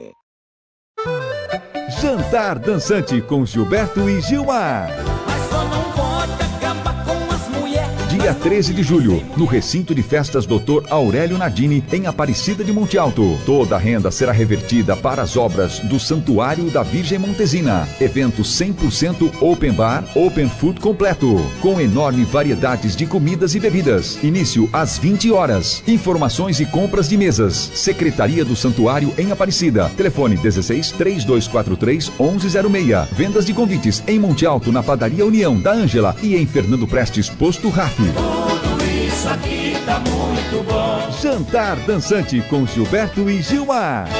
Jantar Dançante com Gilberto e Gilmar. Mas só não pode acabar com as mulheres. De dia 13 de julho, no recinto de festas Dr. Aurélio Nardini, em Aparecida de Monte Alto. Toda a renda será revertida para as obras do Santuário da Virgem Montesina. Evento 100% open bar, open food completo, com enorme variedades de comidas e bebidas. Início às 20 horas. Informações e compras de mesas. Secretaria do Santuário em Aparecida. Telefone 16 3243 1106. Vendas de convites em Monte Alto, na Padaria União da Ângela e em Fernando Prestes, Posto Rafi. Tudo isso aqui tá muito bom. Jantar dançante com Gilberto e Gilmar.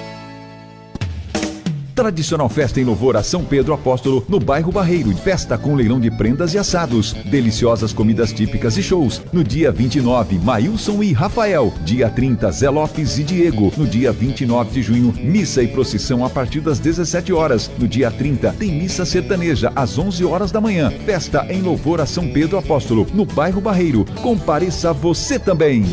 Tradicional festa em louvor a São Pedro Apóstolo, no bairro Barreiro. Festa com leilão de prendas e assados. Deliciosas comidas típicas e shows. No dia 29, Maílson e Rafael. Dia 30, Zé Lopes e Diego. No dia 29 de junho, missa e procissão a partir das 17 horas. No dia 30, tem missa sertaneja às 11 horas da manhã. Festa em louvor a São Pedro Apóstolo, no bairro Barreiro. Compareça você também.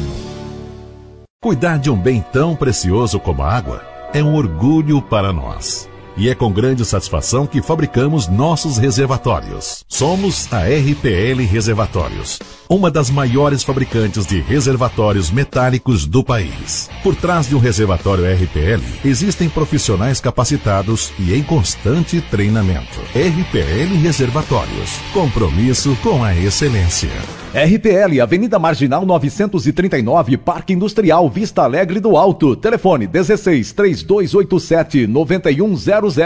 Cuidar de um bem tão precioso como a água é um orgulho para nós. E é com grande satisfação que fabricamos nossos reservatórios. Somos a RPL Reservatórios, uma das maiores fabricantes de reservatórios metálicos do país. Por trás de um reservatório RPL, existem profissionais capacitados e em constante treinamento. RPL Reservatórios, compromisso com a excelência. RPL, Avenida Marginal 939, Parque Industrial, Vista Alegre do Alto. Telefone 16 3287 9100. Olho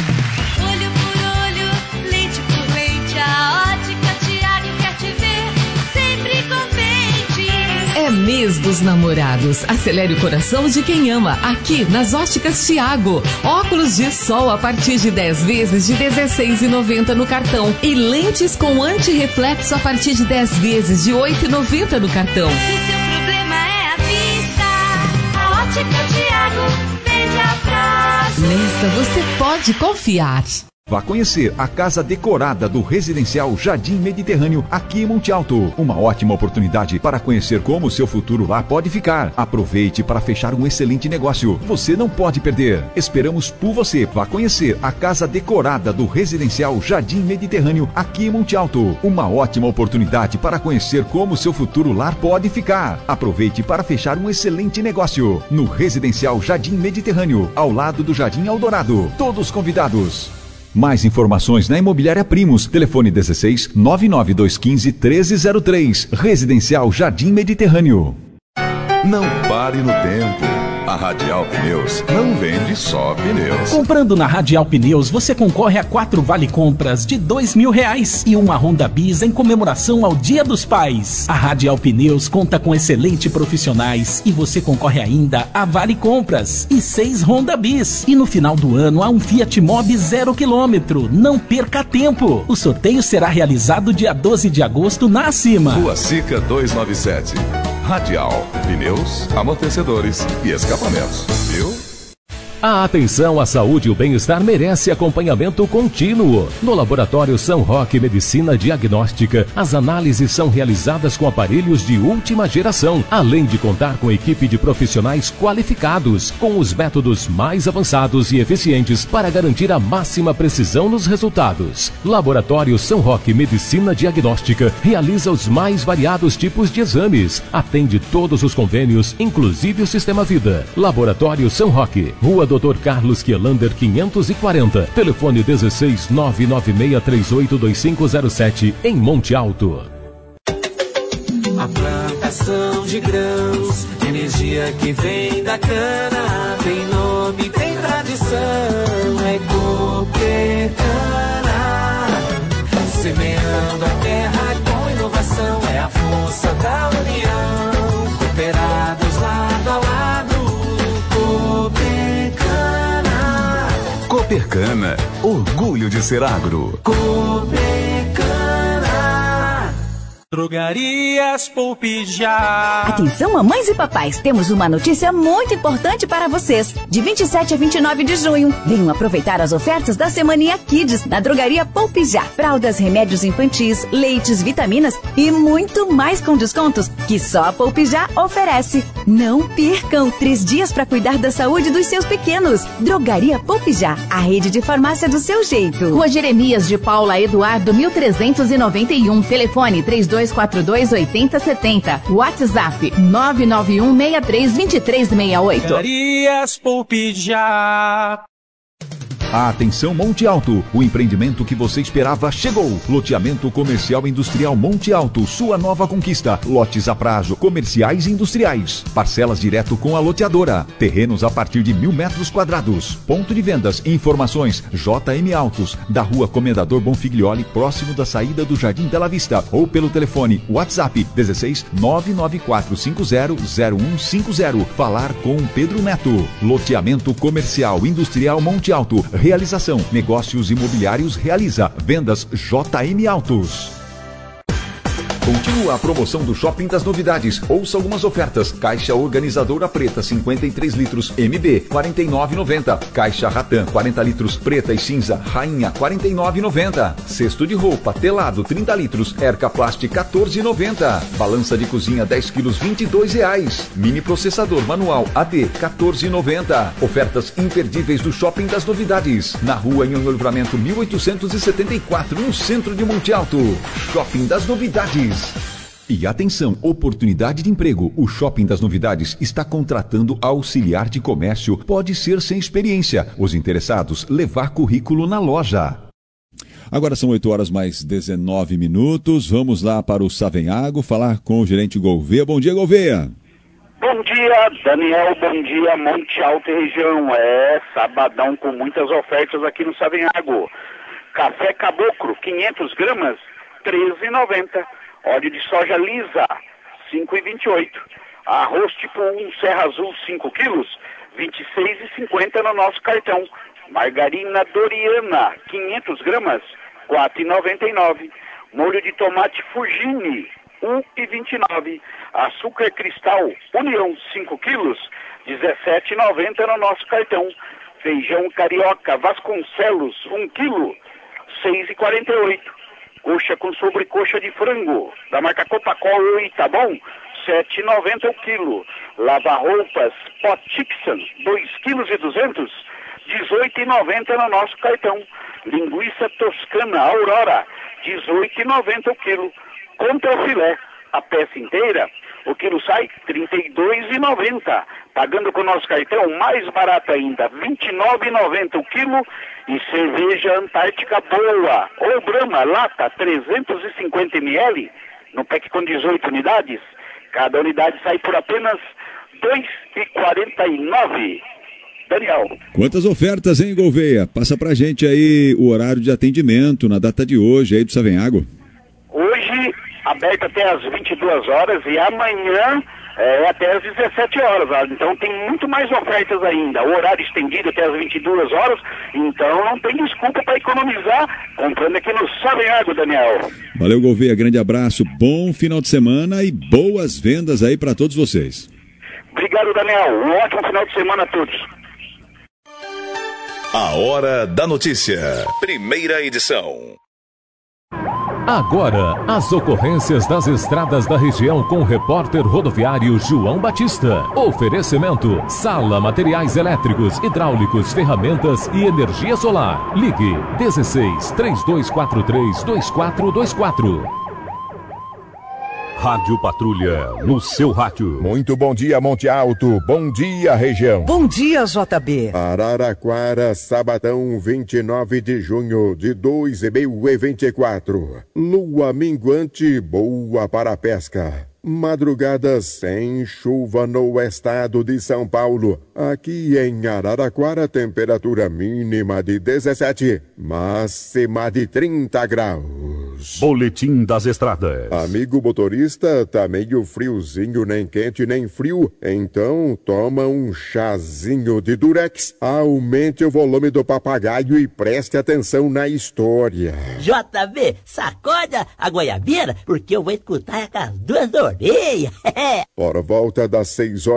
por olho, leite por leite, a Ótica Tiago quer te ver sempre contente. É mês dos namorados. Acelere o coração de quem ama. Aqui nas Óticas Tiago. Óculos de sol a partir de 10 vezes de R$ 16,90 no cartão. E lentes com antirreflexo a partir de 10 vezes de R$ 8,90 no cartão. Se seu problema é a vista, a Ótica Tiago vende a prazo. Nesta você pode confiar. Vá conhecer a casa decorada do residencial Jardim Mediterrâneo, aqui em Monte Alto. Uma ótima oportunidade para conhecer como o seu futuro lá pode ficar. Aproveite para fechar um excelente negócio. Você não pode perder. Esperamos por você. Vá conhecer a casa decorada do residencial Jardim Mediterrâneo, aqui em Monte Alto. Uma ótima oportunidade para conhecer como o seu futuro lar pode ficar. Aproveite para fechar um excelente negócio. No residencial Jardim Mediterrâneo, ao lado do Jardim Eldorado. Todos convidados. Mais informações na Imobiliária Primos. Telefone 16 99215 1303. Residencial Jardim Mediterrâneo. Não pare no tempo. A Radial Pneus não vende só pneus. Comprando na Radial Pneus, você concorre a 4 vale-compras de R$2.000 e uma Honda Bis em comemoração ao Dia dos Pais. A Radial Pneus conta com excelentes profissionais e você concorre ainda a vale-compras e 6 Honda Bis. E no final do ano há um Fiat Mobi 0 km. Não perca tempo. O sorteio será realizado dia 12 de agosto na Acima. Rua Sica 297. Radial, pneus, amortecedores e escapamentos, viu? A atenção à saúde e o bem-estar merece acompanhamento contínuo. No Laboratório São Roque Medicina Diagnóstica, as análises são realizadas com aparelhos de última geração, além de contar com equipe de profissionais qualificados, com os métodos mais avançados e eficientes para garantir a máxima precisão nos resultados. Laboratório São Roque Medicina Diagnóstica realiza os mais variados tipos de exames, atende todos os convênios, inclusive o Sistema Vida. Laboratório São Roque, Rua Dr. Carlos Quielander 540, telefone 16 996382507, em Monte Alto. A plantação de grãos, energia que vem da cana, tem nome, tem tradição, é Coopercana. Semeando a terra com inovação, é a força da união, cooperados lado a lado. Coopercana, orgulho de ser agro. Drogarias Poupe Já. Atenção, mamães e papais, temos uma notícia muito importante para vocês. De 27 a 29 de junho, venham aproveitar as ofertas da Semaninha Kids na Drogaria Poupe Já. Fraldas, remédios infantis, leites, vitaminas e muito mais com descontos que só a Poupe Já oferece. Não percam 3 dias para cuidar da saúde dos seus pequenos. Drogaria Poupe Já, a rede de farmácia do seu jeito. Rua Jeremias de Paula Eduardo 1391, telefone 32 3242-8070. WhatsApp 991632368. Drogarias Poupe Já. Atenção Monte Alto, o empreendimento que você esperava chegou. Loteamento comercial industrial Monte Alto, sua nova conquista. Lotes a prazo, comerciais e industriais. Parcelas direto com a loteadora. Terrenos a partir de 1.000 metros quadrados. Ponto de vendas e informações JM Autos, da Rua Comendador Bonfiglioli, próximo da saída do Jardim Bela Vista. Ou pelo telefone WhatsApp 16 994500150. Falar com Pedro Neto. Loteamento comercial industrial Monte Alto. Realização, negócios imobiliários realiza, vendas JM Autos. Continua a promoção do Shopping das Novidades. Ouça algumas ofertas. Caixa organizadora preta 53 litros MB 49,90. Caixa Ratan 40 litros preta e cinza Rainha 49,90. Cesto de roupa telado 30 litros Erca Plast 14,90. Balança de cozinha 10 quilos R$22. Mini processador manual AD 14,90. Ofertas imperdíveis do Shopping das Novidades. Na Rua Nhonhô Livramento 1874, no centro de Monte Alto. Shopping das Novidades. E atenção, oportunidade de emprego. O Shopping das Novidades está contratando auxiliar de comércio. Pode ser sem experiência. Os interessados, levar currículo na loja. Agora são 8 horas mais 19 minutos. Vamos lá para o Savenhago falar com o gerente Gouveia. Bom dia, Gouveia. Bom dia, Daniel. Bom dia, Monte Alto e região. Sabadão com muitas ofertas aqui no Savenhago. Café Caboclo, 500 gramas, R$13,90. Óleo de soja lisa, R$5,28. Arroz tipo 1 Serra Azul, 5 quilos, R$26,50 no nosso cartão. Margarina Doriana, 500 gramas, R$4,99. Molho de tomate Fugini, R$1,29. Açúcar cristal União, 5 quilos, R$17,90 no nosso cartão. Feijão carioca Vasconcelos, 1 quilo, R$6,48. Coxa com sobrecoxa de frango, da marca Copacol, tá bom? R$7,90 o quilo. Lava-roupas Potixan, 2,2 kg, R$18,90 no nosso cartão. Linguiça toscana Aurora, R$18,90 o quilo. Contrafilé, a peça inteira, o quilo sai R$32,90. Pagando com o nosso cartão, mais barato ainda, R$29,90 o quilo. E cerveja Antártica Boa, ou Brahma, lata, 350 ml, no pack com 18 unidades. Cada unidade sai por apenas R$2,49. Daniel. Quantas ofertas, hein, Gouveia? Passa pra gente aí o horário de atendimento na data de hoje aí do Savenhago. Hoje, aberto até às 22 horas e amanhã até às 17 horas. Então tem muito mais ofertas ainda. O horário estendido até às 22 horas. Então não tem desculpa para economizar comprando aqui no Savenhago, Daniel. Valeu, Gouveia. Grande abraço. Bom final de semana e boas vendas aí para todos vocês. Obrigado, Daniel. Um ótimo final de semana a todos. A Hora da Notícia. Primeira edição. Agora, as ocorrências das estradas da região com o repórter rodoviário João Batista. Oferecimento: Sala Materiais Elétricos, Hidráulicos, Ferramentas e Energia Solar. Ligue 16 3243 2424. Rádio Patrulha, no seu rádio. Muito bom dia, Monte Alto. Bom dia, região. Bom dia, JB. Araraquara, sabadão, 29 de junho de 2024. Lua minguante, boa para a pesca. Madrugada sem chuva no estado de São Paulo. Aqui em Araraquara, temperatura mínima de 17, máxima de 30 graus. Boletim das estradas. Amigo motorista, tá meio friozinho, nem quente nem frio. Então toma um chazinho de Durex, aumente o volume do papagaio e preste atenção na história. JB, sacoda a goiabeira, porque eu vou escutar com as duas orelhas. Por volta das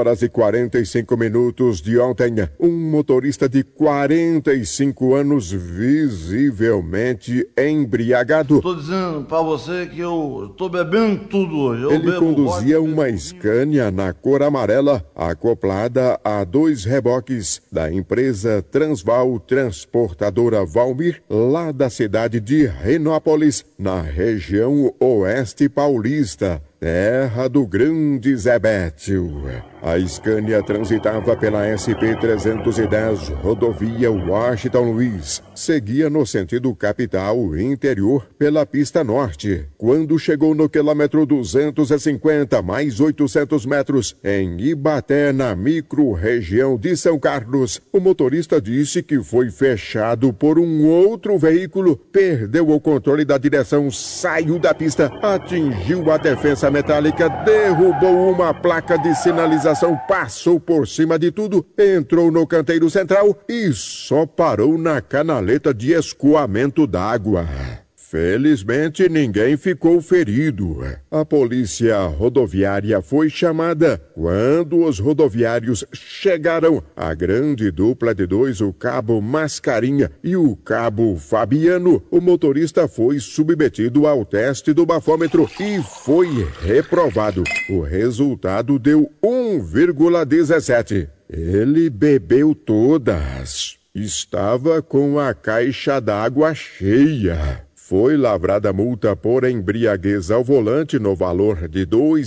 6h45 de ontem, um motorista de 45 anos visivelmente embriagado dizendo pra você que eu tô bebendo tudo hoje. Ele conduzia uma Scania na cor amarela, acoplada a 2 reboques da empresa Transval Transportadora Valmir, lá da cidade de Renópolis, na região oeste paulista, terra do grande Zé Bétio. A Scania transitava pela SP-310, rodovia Washington Luiz. Seguia no sentido capital interior pela pista norte. Quando chegou no quilômetro 250, mais 800 metros, em Ibaté, na micro-região de São Carlos, o motorista disse que foi fechado por um outro veículo, perdeu o controle da direção, saiu da pista, atingiu a defensa metálica, derrubou uma placa de sinalização, passou por cima de tudo, entrou no canteiro central e só parou na canaleta de escoamento d'água. Felizmente, ninguém ficou ferido. A polícia rodoviária foi chamada. Quando os rodoviários chegaram, a grande dupla de 2, o cabo Mascarinha e o cabo Fabiano, o motorista foi submetido ao teste do bafômetro e foi reprovado. O resultado deu 1,17. Ele bebeu todas. Estava com a caixa d'água cheia. Foi lavrada multa por embriaguez ao volante no valor de R$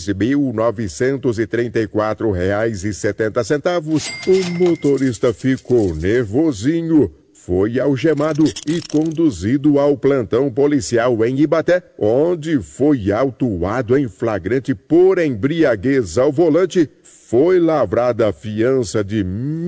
2.934,70. O motorista ficou nervosinho, foi algemado e conduzido ao plantão policial em Ibaté, onde foi autuado em flagrante por embriaguez ao volante. Foi lavrada a fiança de R$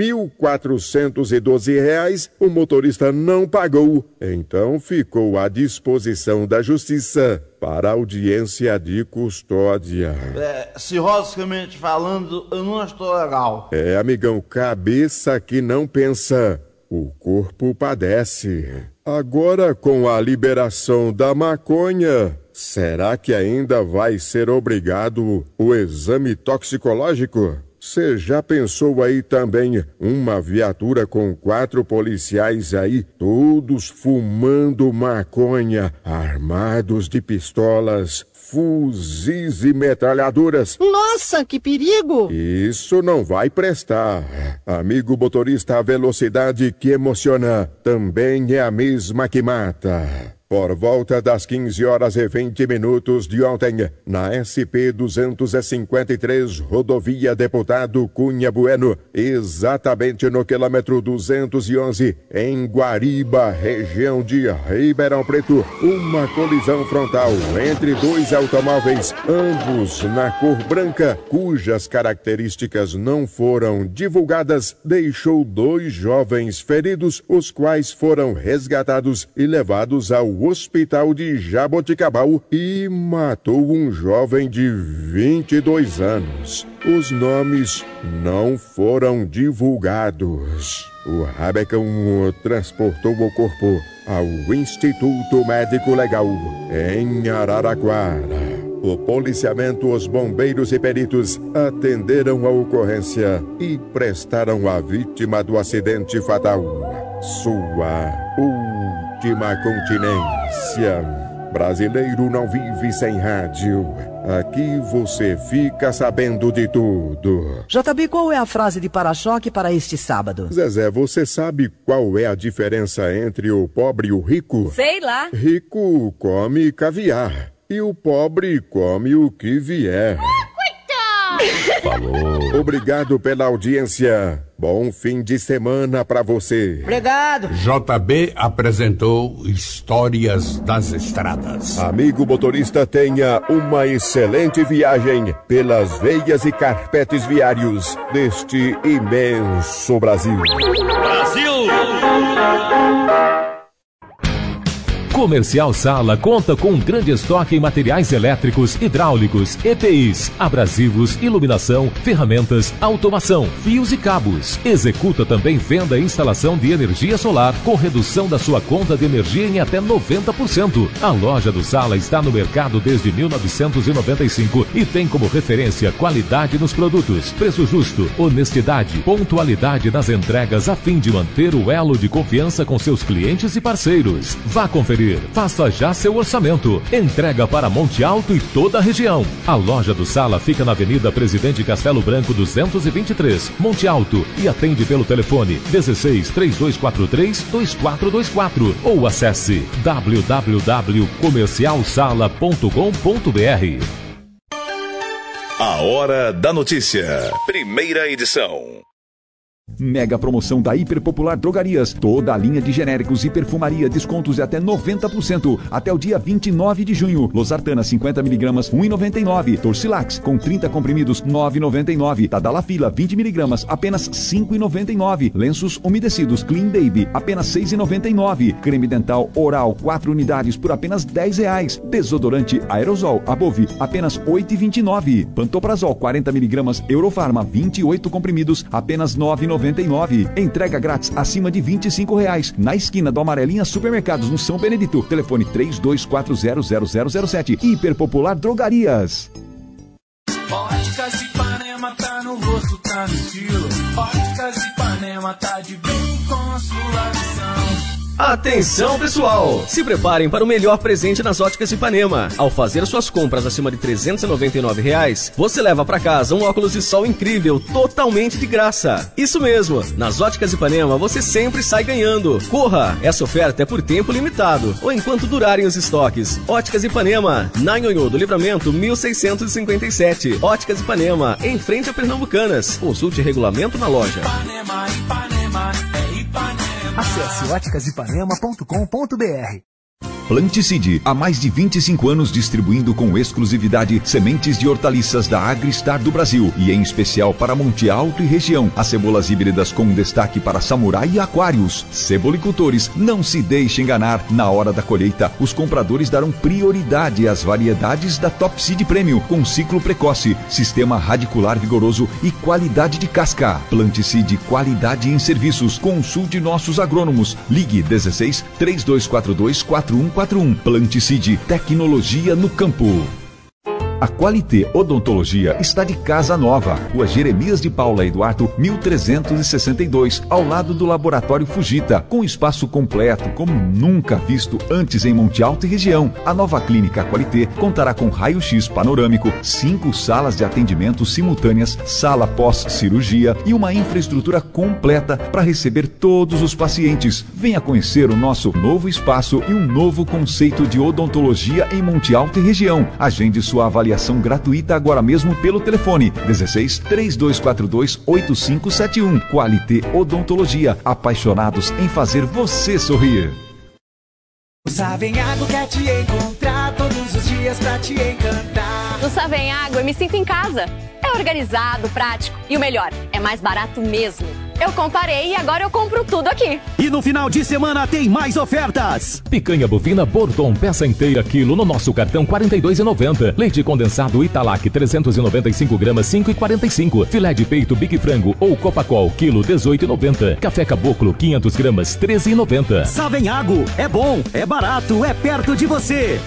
1.412. O motorista não pagou, então ficou à disposição da justiça para audiência de custódia. Cirrosicamente falando, eu não estou legal. Amigão, cabeça que não pensa, o corpo padece. Agora, com a liberação da maconha, será que ainda vai ser obrigado o exame toxicológico? Você já pensou aí também uma viatura com 4 policiais aí, todos fumando maconha, armados de pistolas, fuzis e metralhadoras? Nossa, que perigo! Isso não vai prestar. Amigo motorista, a velocidade que emociona também é a mesma que mata. Por volta das 15h20 de ontem, na SP-253, rodovia Deputado Cunha Bueno, exatamente no quilômetro 211, em Guariba, região de Ribeirão Preto, uma colisão frontal entre 2 automóveis, ambos na cor branca, cujas características não foram divulgadas, deixou 2 jovens feridos, os quais foram resgatados e levados ao hospital de Jaboticabal e matou um jovem de 22 anos. Os nomes não foram divulgados. O Rabecão transportou o corpo ao Instituto Médico Legal em Araraquara. O policiamento, os bombeiros e peritos atenderam a ocorrência e prestaram à vítima do acidente fatal sua última continência. Brasileiro não vive sem rádio. Aqui você fica sabendo de tudo. JB, qual é a frase de para-choque para este sábado? Zezé, você sabe qual é a diferença entre o pobre e o rico? Sei lá. Rico come caviar e o pobre come o que vier. Falou. Obrigado pela audiência. Bom fim de semana pra você. Obrigado. JB apresentou Histórias das Estradas. Amigo motorista, tenha uma excelente viagem pelas veias e carpetes viários deste imenso Brasil. Brasil! Comercial Sala conta com um grande estoque em materiais elétricos, hidráulicos, EPIs, abrasivos, iluminação, ferramentas, automação, fios e cabos. Executa também venda e instalação de energia solar com redução da sua conta de energia em até 90%. A loja do Sala está no mercado desde 1995 e tem como referência qualidade nos produtos, preço justo, honestidade, pontualidade nas entregas a fim de manter o elo de confiança com seus clientes e parceiros. Vá conferir garantir. Faça já seu orçamento. Entrega para Monte Alto e toda a região. A loja do Sala fica na Avenida Presidente Castelo Branco 223, Monte Alto, e atende pelo telefone 16 3243 2424 ou acesse www.comercialsala.com.br. A Hora da Notícia. Primeira edição. Mega promoção da Hiperpopular Drogarias. Toda a linha de genéricos e perfumaria, descontos de até 90%. Até o dia 29 de junho. Losartana 50mg, 1,99. Torcilax com 30 comprimidos, 9,99. Tadalafila 20mg, apenas 5,99. Lenços umedecidos Clean Baby, apenas 6,99. Creme dental oral 4 unidades por apenas R$10. Desodorante aerosol Above, apenas 8,29. Pantoprazol 40mg Eurofarma, 28 comprimidos, apenas 9,99. Entrega grátis acima de R$25. Na esquina do Amarelinha Supermercados, no São Benedito. Telefone 32400007. Hiperpopular Drogarias. Óticas Ipanema tá no rosto, tá no estilo. Óticas Ipanema tá de bem com a sua visão. Atenção, pessoal! Se preparem para o melhor presente nas Óticas Ipanema. Ao fazer suas compras acima de R$399, você leva para casa um óculos de sol incrível, totalmente de graça. Isso mesmo! Nas Óticas Ipanema você sempre sai ganhando. Corra! Essa oferta é por tempo limitado, ou enquanto durarem os estoques. Óticas Ipanema, na Nhonhô do Livramento, 1657. Óticas Ipanema, em frente a Pernambucanas. Consulte regulamento na loja. Ipanema, Ipanema, é Ipanema. Acesse óticasipanema.com.br. Planticide, há mais de 25 anos distribuindo com exclusividade sementes de hortaliças da Agristar do Brasil e em especial para Monte Alto e região. As cebolas híbridas com destaque para Samurai e Aquários. Cebolicultores, não se deixe enganar. Na hora da colheita, os compradores darão prioridade às variedades da Top Seed Premium com ciclo precoce, sistema radicular vigoroso e qualidade de casca. Planticide, qualidade em serviços. Consulte nossos agrônomos. Ligue 16 3242 4141. Planticide, tecnologia no campo. A Qualité Odontologia está de casa nova. Rua Jeremias de Paula Eduardo, 1362, ao lado do Laboratório Fujita, com espaço completo, como nunca visto antes em Monte Alto e região. A nova clínica Qualité contará com raio-x panorâmico, 5 salas de atendimento simultâneas, sala pós-cirurgia e uma infraestrutura completa para receber todos os pacientes. Venha conhecer o nosso novo espaço e um novo conceito de odontologia em Monte Alto e região. Agende sua avaliação gratuita agora mesmo pelo telefone 16 3242 8571. Qualité Odontologia, apaixonados em fazer você sorrir. O Savenhago quer te encontrar todos os dias pra te encantar. No Savenhago eu me sinto em casa. É organizado, prático e o melhor, é mais barato mesmo. Eu comparei e agora eu compro tudo aqui. E no final de semana tem mais ofertas. Picanha bovina Bordon, peça inteira quilo no nosso cartão R$ 42,90. Leite condensado Italac 395 gramas 5,45. Filé de peito Big Frango ou Copacol quilo 18,90. Café Caboclo 500 gramas 13,90. Savenhago, é bom, é barato, é perto de você.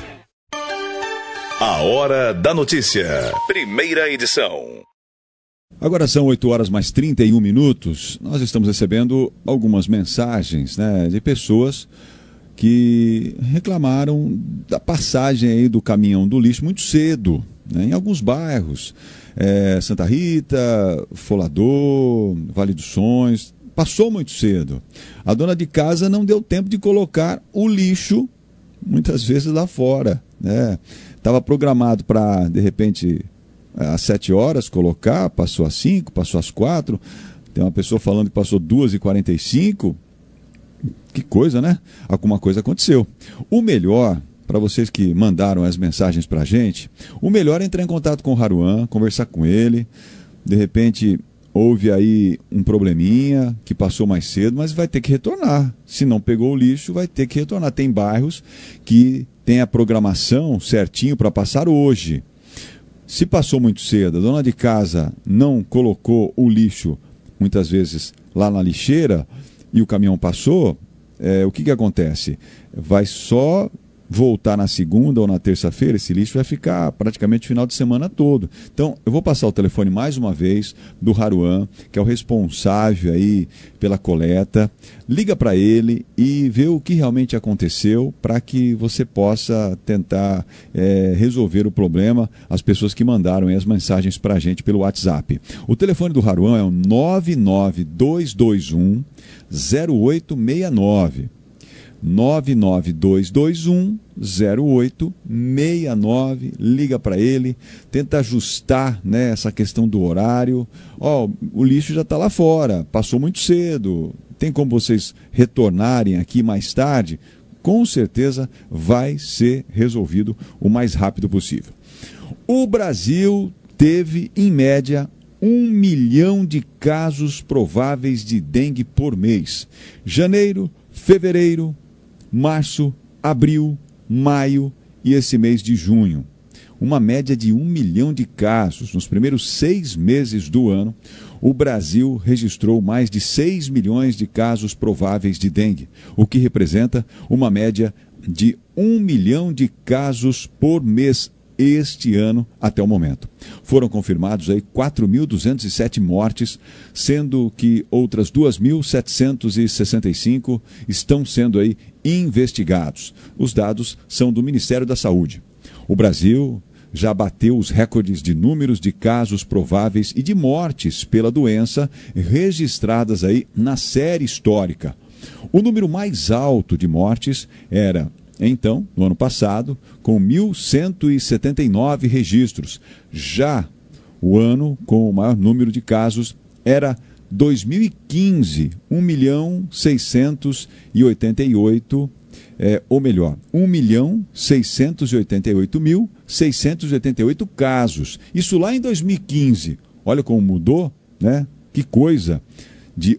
A Hora da Notícia. Primeira edição. Agora são 8h mais 31. Nós estamos recebendo algumas mensagens, de pessoas que reclamaram da passagem aí do caminhão do lixo muito cedo, em alguns bairros. Santa Rita, Folador, Vale dos Sonhos, passou muito cedo. A dona de casa não deu tempo de colocar o lixo, muitas vezes lá fora. Estava programado para, de repente, às 7 horas colocar, passou às 5, passou às 4. Tem uma pessoa falando que passou 2h45. Que coisa, né? Alguma coisa aconteceu. O melhor, para vocês que mandaram as mensagens para a gente, o melhor é entrar em contato com o Haruan, conversar com ele. De repente, houve aí um probleminha que passou mais cedo, mas vai ter que retornar. Se não pegou o lixo, vai ter que retornar. Tem bairros que tem a programação certinho para passar hoje. Se passou muito cedo, a dona de casa não colocou o lixo, muitas vezes, lá na lixeira, e o caminhão passou, o que acontece? Vai só voltar na segunda ou na terça-feira, esse lixo vai ficar praticamente o final de semana todo. Então, eu vou passar o telefone mais uma vez do Haruan, que é o responsável aí pela coleta. Liga para ele e vê o que realmente aconteceu para que você possa tentar resolver o problema, as pessoas que mandaram aí as mensagens para a gente pelo WhatsApp. O telefone do Haruan é o 99221 0869. 99221-0869, liga para ele, tenta ajustar, né, essa questão do horário. O lixo já está lá fora, passou muito cedo, tem como vocês retornarem aqui mais tarde? Com certeza vai ser resolvido o mais rápido possível. O Brasil teve, em média, 1 milhão de casos prováveis de dengue por mês. Janeiro, fevereiro, março, abril, maio e esse mês de junho. Uma média de 1 milhão de casos. Nos primeiros 6 meses do ano, o Brasil registrou mais de 6 milhões de casos prováveis de dengue, o que representa uma média de 1 milhão de casos por mês este ano até o momento. Foram confirmados aí 4.207 mortes, sendo que outras 2.765 estão sendo aí investigados. Os dados são do Ministério da Saúde. O Brasil já bateu os recordes de números de casos prováveis e de mortes pela doença registradas aí na série histórica. O número mais alto de mortes era, então, no ano passado, com 1.179 registros. Já o ano com o maior número de casos era 2015, 1.688, ou melhor, 1.688.688 casos. Isso lá em 2015. Olha como mudou, né? Que coisa! De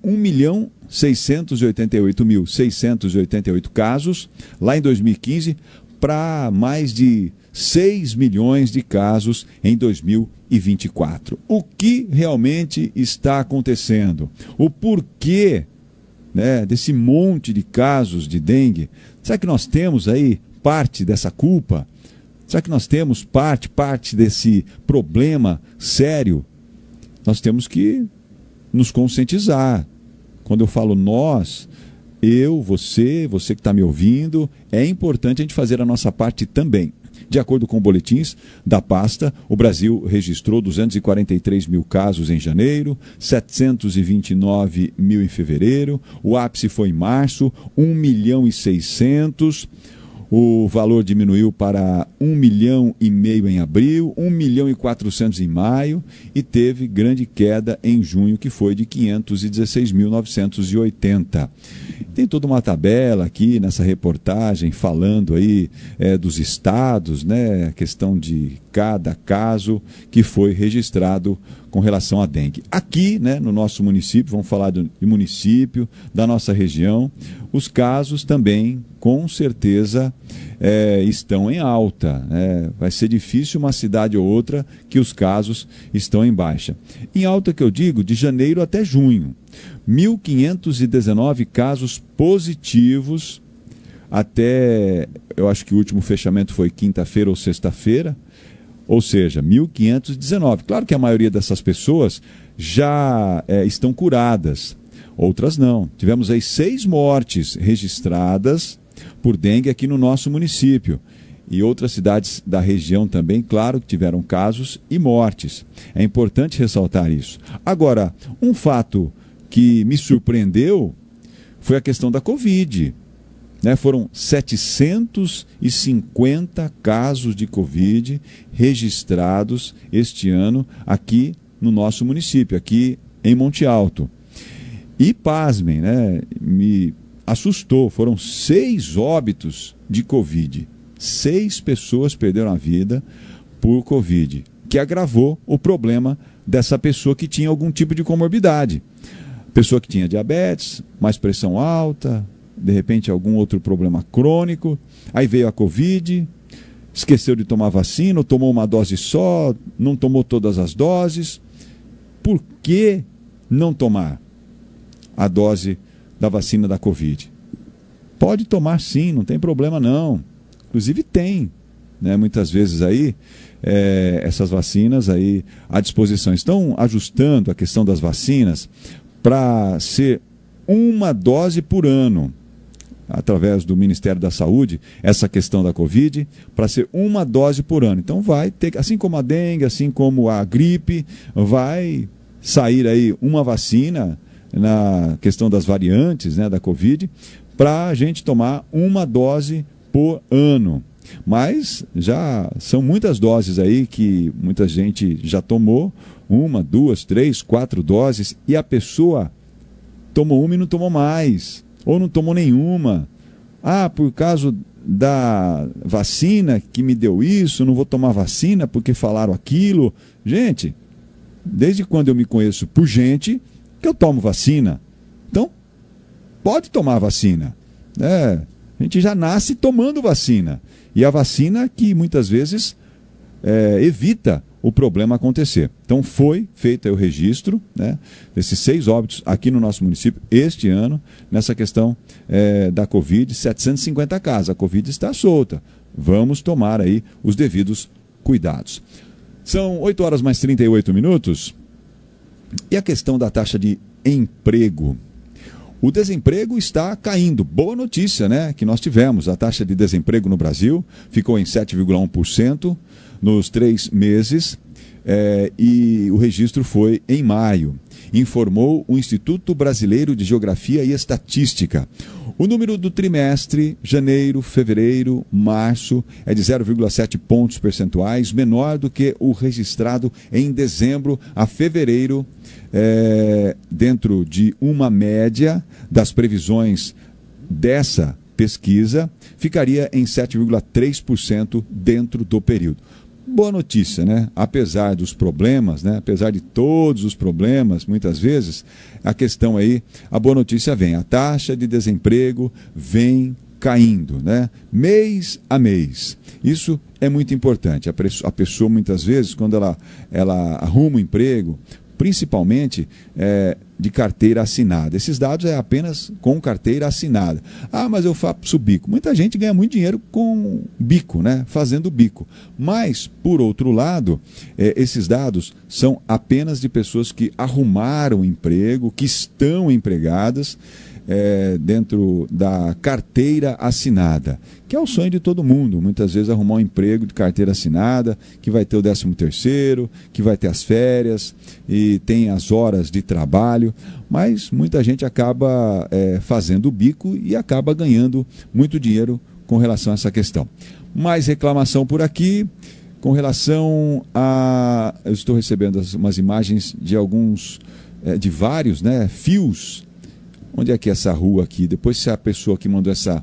1.688.688 casos, lá em 2015, para mais de 6 milhões de casos em 2024. O que realmente está acontecendo? O porquê, né, desse monte de casos de dengue? Será que nós temos aí parte dessa culpa? Será que nós temos parte desse problema sério? Nós temos que nos conscientizar. Quando eu falo nós, eu, você que está me ouvindo, é importante a gente fazer a nossa parte também. De acordo com boletins da pasta, o Brasil registrou 243 mil casos em janeiro, 729 mil em fevereiro, o ápice foi em março, 1.600.000. O valor diminuiu para 1,5 milhão em abril, 1.400.000 em maio e teve grande queda em junho, que foi de 516.980. Tem toda uma tabela aqui nessa reportagem falando aí dos estados, né, a questão de cada caso que foi registrado com relação à dengue. Aqui, né, no nosso município, vamos falar de município, da nossa região, os casos também, com certeza, estão em alta. Vai ser difícil uma cidade ou outra que os casos estão em baixa. Em alta que eu digo, de janeiro até junho. 1.519 casos positivos até, eu acho que o último fechamento foi quinta-feira ou sexta-feira, ou seja, 1.519. Claro que a maioria dessas pessoas já estão curadas, outras não. Tivemos aí 6 mortes registradas por dengue aqui no nosso município. E outras cidades da região também, claro, que tiveram casos e mortes. É importante ressaltar isso. Agora, um fato que me surpreendeu foi a questão da Covid. Foram 750 casos de Covid registrados este ano aqui no nosso município, aqui em Monte Alto. E pasmem, me assustou, foram 6 óbitos de Covid. 6 pessoas perderam a vida por Covid, que agravou o problema dessa pessoa que tinha algum tipo de comorbidade. Pessoa que tinha diabetes, mais pressão alta, de repente algum outro problema crônico, aí veio a Covid, esqueceu de tomar vacina, tomou uma dose só, não tomou todas as doses. Por que não tomar a dose da vacina da Covid? Pode tomar sim, não tem problema não. Inclusive tem, né, muitas vezes aí, essas vacinas aí à disposição. Estão ajustando a questão das vacinas para ser uma dose por ano, através do Ministério da Saúde, essa questão da Covid, para ser uma dose por ano. Então vai ter, assim como a dengue, assim como a gripe, vai sair aí uma vacina na questão das variantes, né, da Covid, para a gente tomar uma dose por ano. Mas já são muitas doses aí que muita gente já tomou, 1, 2, 3, 4 doses, e a pessoa tomou uma e não tomou mais, ou não tomou nenhuma. Ah, por causa da vacina que me deu isso, não vou tomar vacina porque falaram aquilo. Gente, desde quando eu me conheço por gente, que eu tomo vacina. Então, pode tomar vacina. A gente já nasce tomando vacina. E a vacina que muitas vezes evita o problema acontecer. Então foi feito aí o registro, né, desses 6 óbitos aqui no nosso município este ano, nessa questão da Covid, 750 casos. A Covid está solta. Vamos tomar aí os devidos cuidados. São 8 horas mais 38 minutos. E a questão da taxa de emprego? O desemprego está caindo. Boa notícia, né? Que nós tivemos. A taxa de desemprego no Brasil ficou em 7,1% nos 3 meses e o registro foi em maio, informou o Instituto Brasileiro de Geografia e Estatística. O número do trimestre, janeiro, fevereiro, março, é de 0,7 pontos percentuais, menor do que o registrado em dezembro a fevereiro, dentro de uma média das previsões dessa pesquisa, ficaria em 7,3% dentro do período. Boa notícia, né? Apesar dos problemas, né? Apesar de todos os problemas, muitas vezes, a questão aí, a boa notícia vem. A taxa de desemprego vem caindo, né? Mês a mês. Isso é muito importante. A pessoa, muitas vezes, quando ela arruma um emprego, principalmente de carteira assinada. Esses dados é apenas com carteira assinada. Ah, mas eu faço bico. Muita gente ganha muito dinheiro com bico, né? Fazendo bico. Mas, por outro lado, esses dados são apenas de pessoas que arrumaram emprego, que estão empregadas dentro da carteira assinada, que é o sonho de todo mundo, muitas vezes arrumar um emprego de carteira assinada, que vai ter o 13º, que vai ter as férias e tem as horas de trabalho, mas muita gente acaba fazendo o bico e acaba ganhando muito dinheiro com relação a essa questão. Mais reclamação por aqui, com relação a... Eu estou recebendo umas imagens de de vários, né, fios. Onde é que é essa rua aqui? Depois, se a pessoa que mandou essa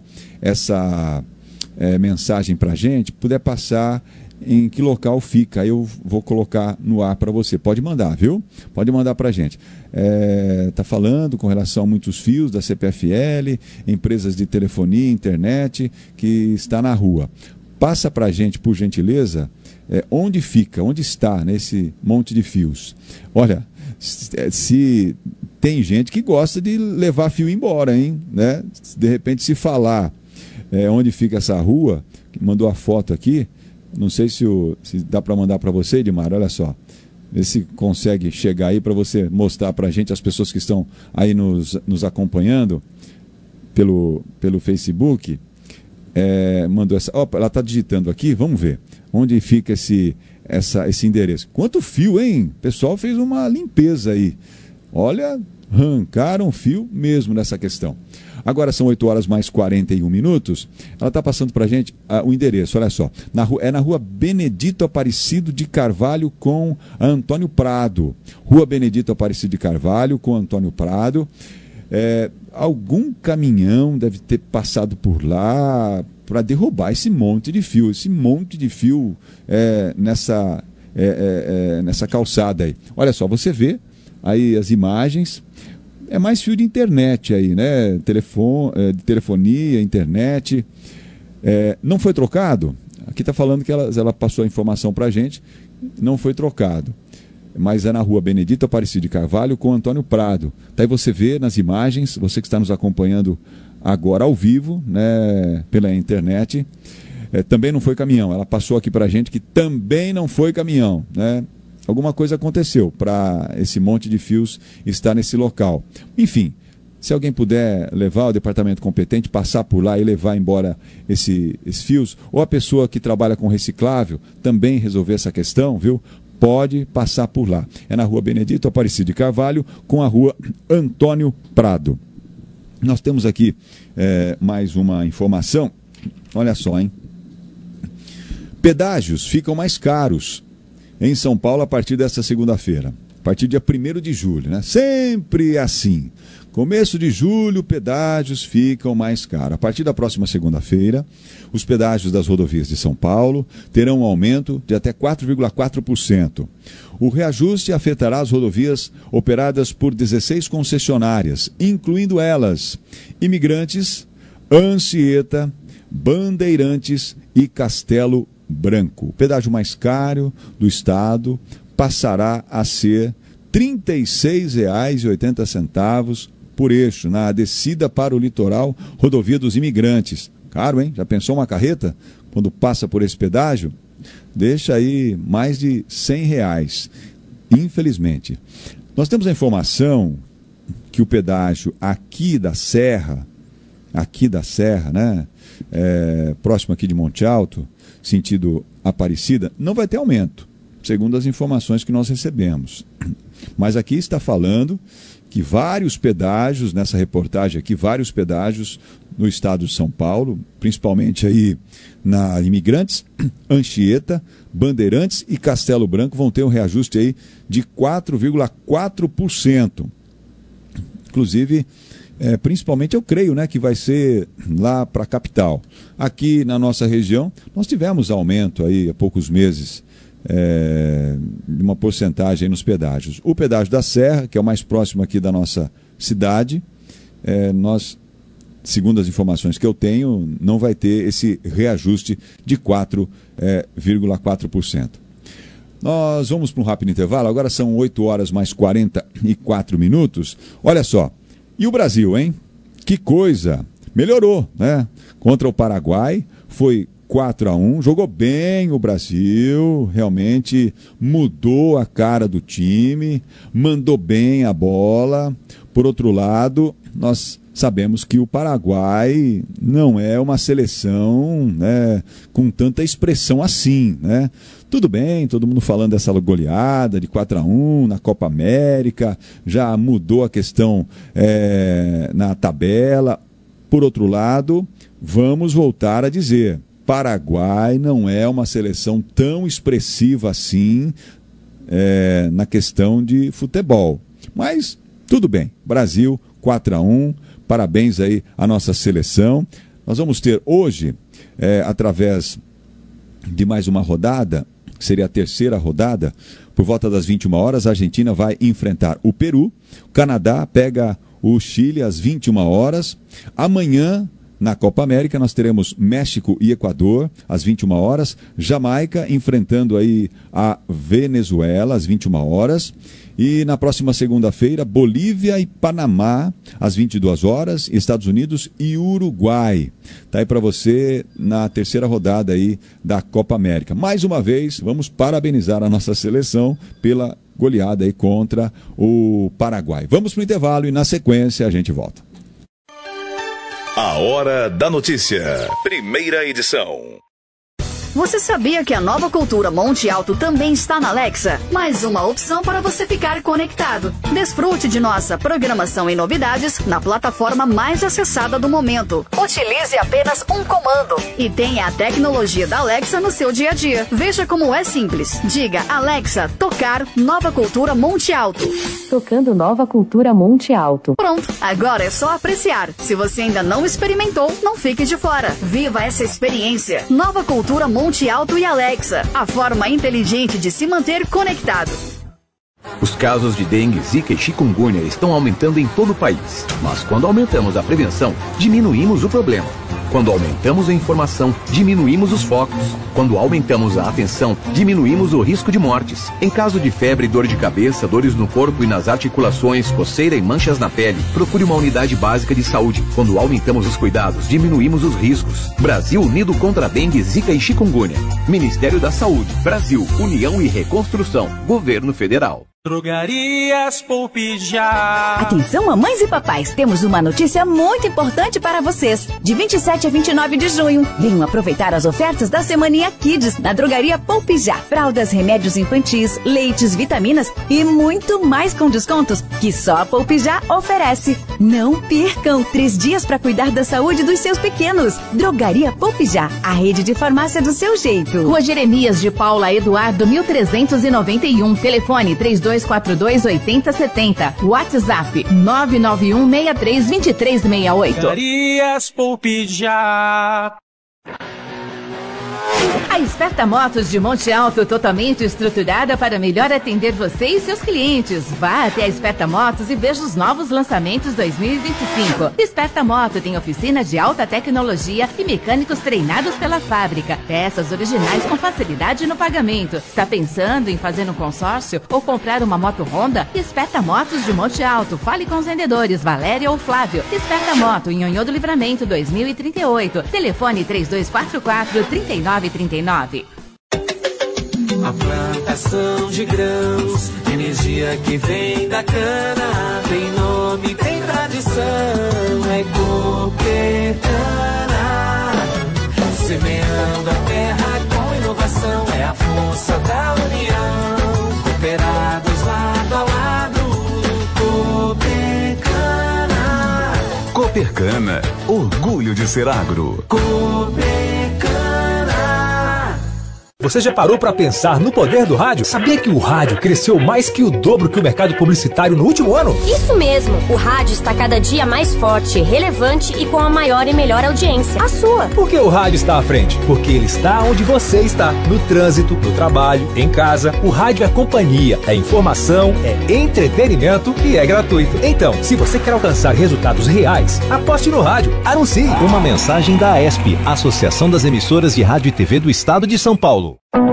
mensagem para a gente puder passar em que local fica, aí eu vou colocar no ar para você. Pode mandar, viu? Pode mandar para a gente. Está falando com relação a muitos fios da CPFL, empresas de telefonia, internet, que está na rua. Passa para a gente, por gentileza, onde fica, onde está nesse monte de fios. Olha, se tem gente que gosta de levar fio embora, hein? Né? De repente, se falar onde fica essa rua, que mandou a foto aqui, não sei se dá para mandar para você, Edmar, olha só. Vê se consegue chegar aí para você mostrar para a gente, as pessoas que estão aí nos acompanhando pelo Facebook. Mandou essa. Opa, ela está digitando aqui, vamos ver onde fica esse endereço. Quanto fio, hein? O pessoal fez uma limpeza aí. Olha, arrancaram fio mesmo nessa questão. Agora são 8 horas mais 41 minutos. Ela está passando para a gente o endereço, olha só. Na rua Benedito Aparecido de Carvalho com Antônio Prado. Rua Benedito Aparecido de Carvalho com Antônio Prado. Algum caminhão deve ter passado por lá para derrubar esse monte de fio. Esse monte de fio nessa calçada aí. Olha só, você vê aí as imagens. É mais fio de internet aí, né? Telefonia, internet. Não foi trocado? Aqui está falando que ela passou a informação para a gente. Não foi trocado. Mas é na rua Benedito Aparecido de Carvalho com Antônio Prado. Daí você vê nas imagens, você que está nos acompanhando agora ao vivo, né, pela internet, também não foi caminhão. Ela passou aqui para a gente que também não foi caminhão, né? Alguma coisa aconteceu para esse monte de fios estar nesse local. Enfim, se alguém puder levar o departamento competente, passar por lá e levar embora esses fios, ou a pessoa que trabalha com reciclável também resolver essa questão, viu? Pode passar por lá. É na rua Benedito Aparecido de Carvalho com a rua Antônio Prado. Nós temos aqui mais uma informação. Olha só, hein? Pedágios ficam mais caros em São Paulo a partir desta segunda-feira. A partir do dia 1º de julho, né? Sempre assim. Começo de julho, pedágios ficam mais caros. A partir da próxima segunda-feira, os pedágios das rodovias de São Paulo terão um aumento de até 4,4%. O reajuste afetará as rodovias operadas por 16 concessionárias, incluindo elas Imigrantes, Anchieta, Bandeirantes e Castelo Branco. O pedágio mais caro do estado passará a ser R$ 36,80 por eixo, na descida para o litoral, rodovia dos Imigrantes. Caro, hein? Já pensou uma carreta? Quando passa por esse pedágio, deixa aí mais de R$ 100, infelizmente. Nós temos a informação que o pedágio aqui da Serra, né? Próximo aqui de Monte Alto, sentido Aparecida, não vai ter aumento, segundo as informações que nós recebemos. Mas aqui está falando que vários pedágios, nessa reportagem aqui, vários pedágios no estado de São Paulo, principalmente aí na Imigrantes, Anchieta, Bandeirantes e Castelo Branco vão ter um reajuste aí de 4,4%. Inclusive, principalmente eu creio, né, que vai ser lá para a capital. Aqui na nossa região, nós tivemos aumento aí há poucos meses, de uma porcentagem nos pedágios. O pedágio da Serra, que é o mais próximo aqui da nossa cidade, nós, segundo as informações que eu tenho, não vai ter esse reajuste de 4,4%. Nós vamos para um rápido intervalo, agora são 8 horas mais 44 minutos. Olha só, e o Brasil, hein? Que coisa! Melhorou, né? Contra o Paraguai, foi 4-1, jogou bem o Brasil, realmente mudou a cara do time, mandou bem a bola. Por outro lado, nós sabemos que o Paraguai não é uma seleção, né, com tanta expressão assim, né? Tudo bem, todo mundo falando dessa goleada de 4-1 na Copa América, já mudou a questão na tabela. Por outro lado, vamos voltar a dizer, Paraguai não é uma seleção tão expressiva assim na questão de futebol. Mas tudo bem, Brasil 4-1, parabéns aí à nossa seleção. Nós vamos ter hoje, através de mais uma rodada, que seria a terceira rodada, por volta das 21 horas, a Argentina vai enfrentar o Peru, o Canadá pega o Chile às 21 horas, amanhã, na Copa América, nós teremos México e Equador às 21 horas, Jamaica enfrentando aí a Venezuela às 21 horas, e na próxima segunda-feira, Bolívia e Panamá às 22 horas, Estados Unidos e Uruguai. Tá aí para você na terceira rodada aí da Copa América. Mais uma vez, vamos parabenizar a nossa seleção pela goleada aí contra o Paraguai. Vamos para o intervalo e na sequência a gente volta. A Hora da Notícia, primeira edição. Você sabia que a Nova Cultura Monte Alto também está na Alexa? Mais uma opção para você ficar conectado. Desfrute de nossa programação e novidades na plataforma mais acessada do momento. Utilize apenas um comando e tenha a tecnologia da Alexa no seu dia a dia. Veja como é simples. Diga, Alexa, tocar Nova Cultura Monte Alto. Tocando Nova Cultura Monte Alto. Pronto, agora é só apreciar. Se você ainda não experimentou, não fique de fora. Viva essa experiência. Nova Cultura Monte Alto e Alexa, a forma inteligente de se manter conectado. Os casos de dengue, zika e chikungunya estão aumentando em todo o país. Mas quando aumentamos a prevenção, diminuímos o problema. Quando aumentamos a informação, diminuímos os focos. Quando aumentamos a atenção, diminuímos o risco de mortes. Em caso de febre, dor de cabeça, dores no corpo e nas articulações, coceira e manchas na pele, procure uma unidade básica de saúde. Quando aumentamos os cuidados, diminuímos os riscos. Brasil unido contra a dengue, zika e chikungunya. Ministério da Saúde, Brasil, União e Reconstrução, Governo Federal. Drogarias Poupe Já. Atenção, mamães e papais, temos uma notícia muito importante para vocês. De 27 a 29 de junho, venham aproveitar as ofertas da Semaninha Kids na Drogaria Poupe Já. Fraldas, remédios infantis, leites, vitaminas e muito mais com descontos que só a Poupe Já oferece. Não percam 3 dias para cuidar da saúde dos seus pequenos. Drogaria Poupe Já, a rede de farmácia do seu jeito. Rua Jeremias de Paula Eduardo, 1391. Telefone 3242-8070. WhatsApp 991632368. Drogarias Poupe Já. A Esperta Motos de Monte Alto, totalmente estruturada para melhor atender você e seus clientes. Vá até a Esperta Motos e veja os novos lançamentos 2025. Esperta Moto tem oficina de alta tecnologia e mecânicos treinados pela fábrica. Peças originais com facilidade no pagamento. Está pensando em fazer um consórcio ou comprar uma moto Honda? Esperta Motos de Monte Alto. Fale com os vendedores Valéria ou Flávio. Esperta Moto em Nhonhô do Livramento 2038. Telefone 3244-3939. A plantação de grãos, energia que vem da cana, tem nome, tem tradição, é Coopercana. Semeando a terra com inovação, é a força da união. Cooperados lado a lado, Coopercana. Coopercana, orgulho de ser agro. Você já parou para pensar no poder do rádio? Sabia que o rádio cresceu mais que o dobro que o mercado publicitário no último ano? Isso mesmo, o rádio está cada dia mais forte, relevante e com a maior e melhor audiência, a sua. Por que o rádio está à frente? Porque ele está onde você está, no trânsito, no trabalho, em casa. O rádio é companhia, é informação, é entretenimento e é gratuito. Então, se você quer alcançar resultados reais, aposte no rádio, anuncie. Uma mensagem da AESP, Associação das Emissoras de Rádio e TV do Estado de São Paulo.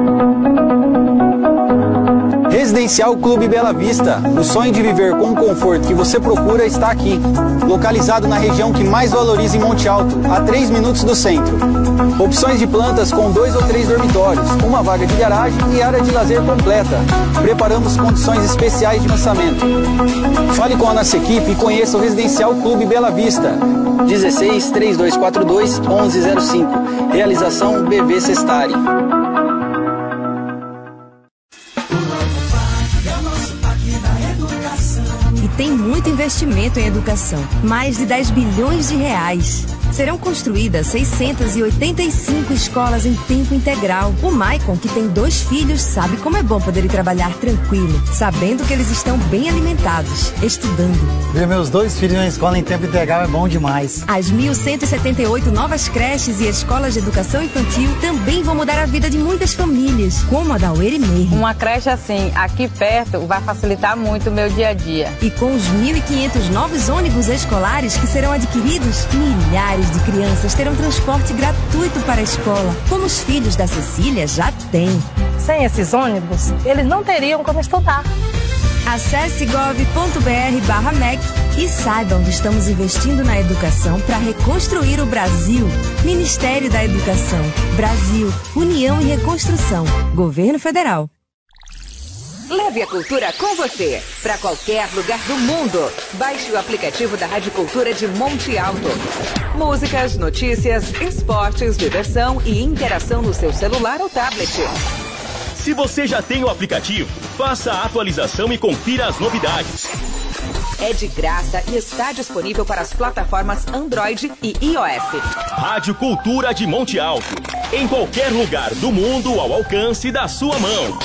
Residencial Clube Bela Vista. O sonho de viver com o conforto que você procura está aqui. Localizado na região que mais valoriza em Monte Alto, a 3 minutos do centro. Opções de plantas com 2 ou 3 dormitórios, uma vaga de garagem e área de lazer completa. Preparamos condições especiais de lançamento. Fale com a nossa equipe e conheça o Residencial Clube Bela Vista. 16 3242 1105. Realização BV Sestari. Tem muito investimento em educação, mais de 10 bilhões de reais. Serão construídas 685 escolas em tempo integral. O Maicon, que tem 2 filhos, sabe como é bom poder ir trabalhar tranquilo, sabendo que eles estão bem alimentados, estudando. Ver meus 2 filhos na escola em tempo integral é bom demais. As 1.178 novas creches e escolas de educação infantil também vão mudar a vida de muitas famílias, como a da Ueri Meir. Uma creche assim, aqui perto, vai facilitar muito o meu dia a dia. E com os 1.500 novos ônibus escolares que serão adquiridos, milhares de crianças terão transporte gratuito para a escola, como os filhos da Cecília já têm. Sem esses ônibus, eles não teriam como estudar. Acesse gov.br/MEC e saiba onde estamos investindo na educação para reconstruir o Brasil. Ministério da Educação, Brasil, União e Reconstrução, Governo Federal. Leve a cultura com você para qualquer lugar do mundo. Baixe o aplicativo da Rádio Cultura de Monte Alto. Músicas, notícias, esportes, diversão e interação no seu celular ou tablet. Se você já tem o aplicativo, faça a atualização e confira as novidades. É de graça e está disponível para as plataformas Android e iOS. Rádio Cultura de Monte Alto. Em qualquer lugar do mundo ao alcance da sua mão.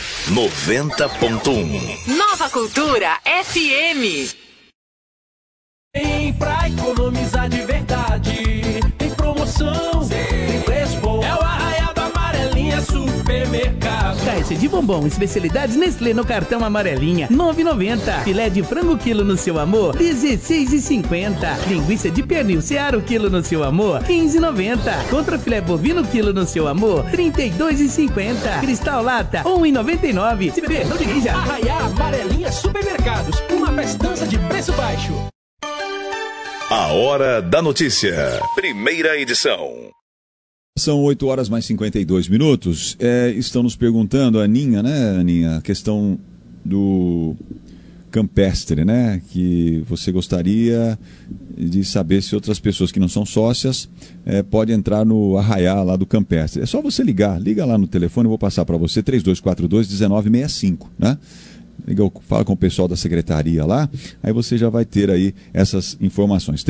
90.1 Nova Cultura FM. Tem pra economizar de verdade. Tem promoção, tem preço bom. É o Arraial da Amarelinha Supermercado. caixa de bombom especialidades Nestlé no cartão amarelinha, R$ 9,90. Filé de frango quilo no seu amor, R$ 16,50. Linguiça de pernil Seara o quilo no seu amor, R$ 15,90. Contra filé bovino quilo no seu amor, R$ 32,50. Cristal lata, R$ 1,99. Se beber, não dirija. Arraiá Amarelinha Supermercados, uma festança de preço baixo. A Hora da Notícia, primeira edição. São 8 horas mais 52 minutos. Estão nos perguntando, a Aninha, né, Aninha, a questão do campestre, né? Que você gostaria de saber se outras pessoas que não são sócias podem entrar no arraiá lá do campestre. É só você liga lá no telefone, eu vou passar para você, 3242-1965, né? Fala com o pessoal da secretaria lá, aí você já vai ter aí essas informações.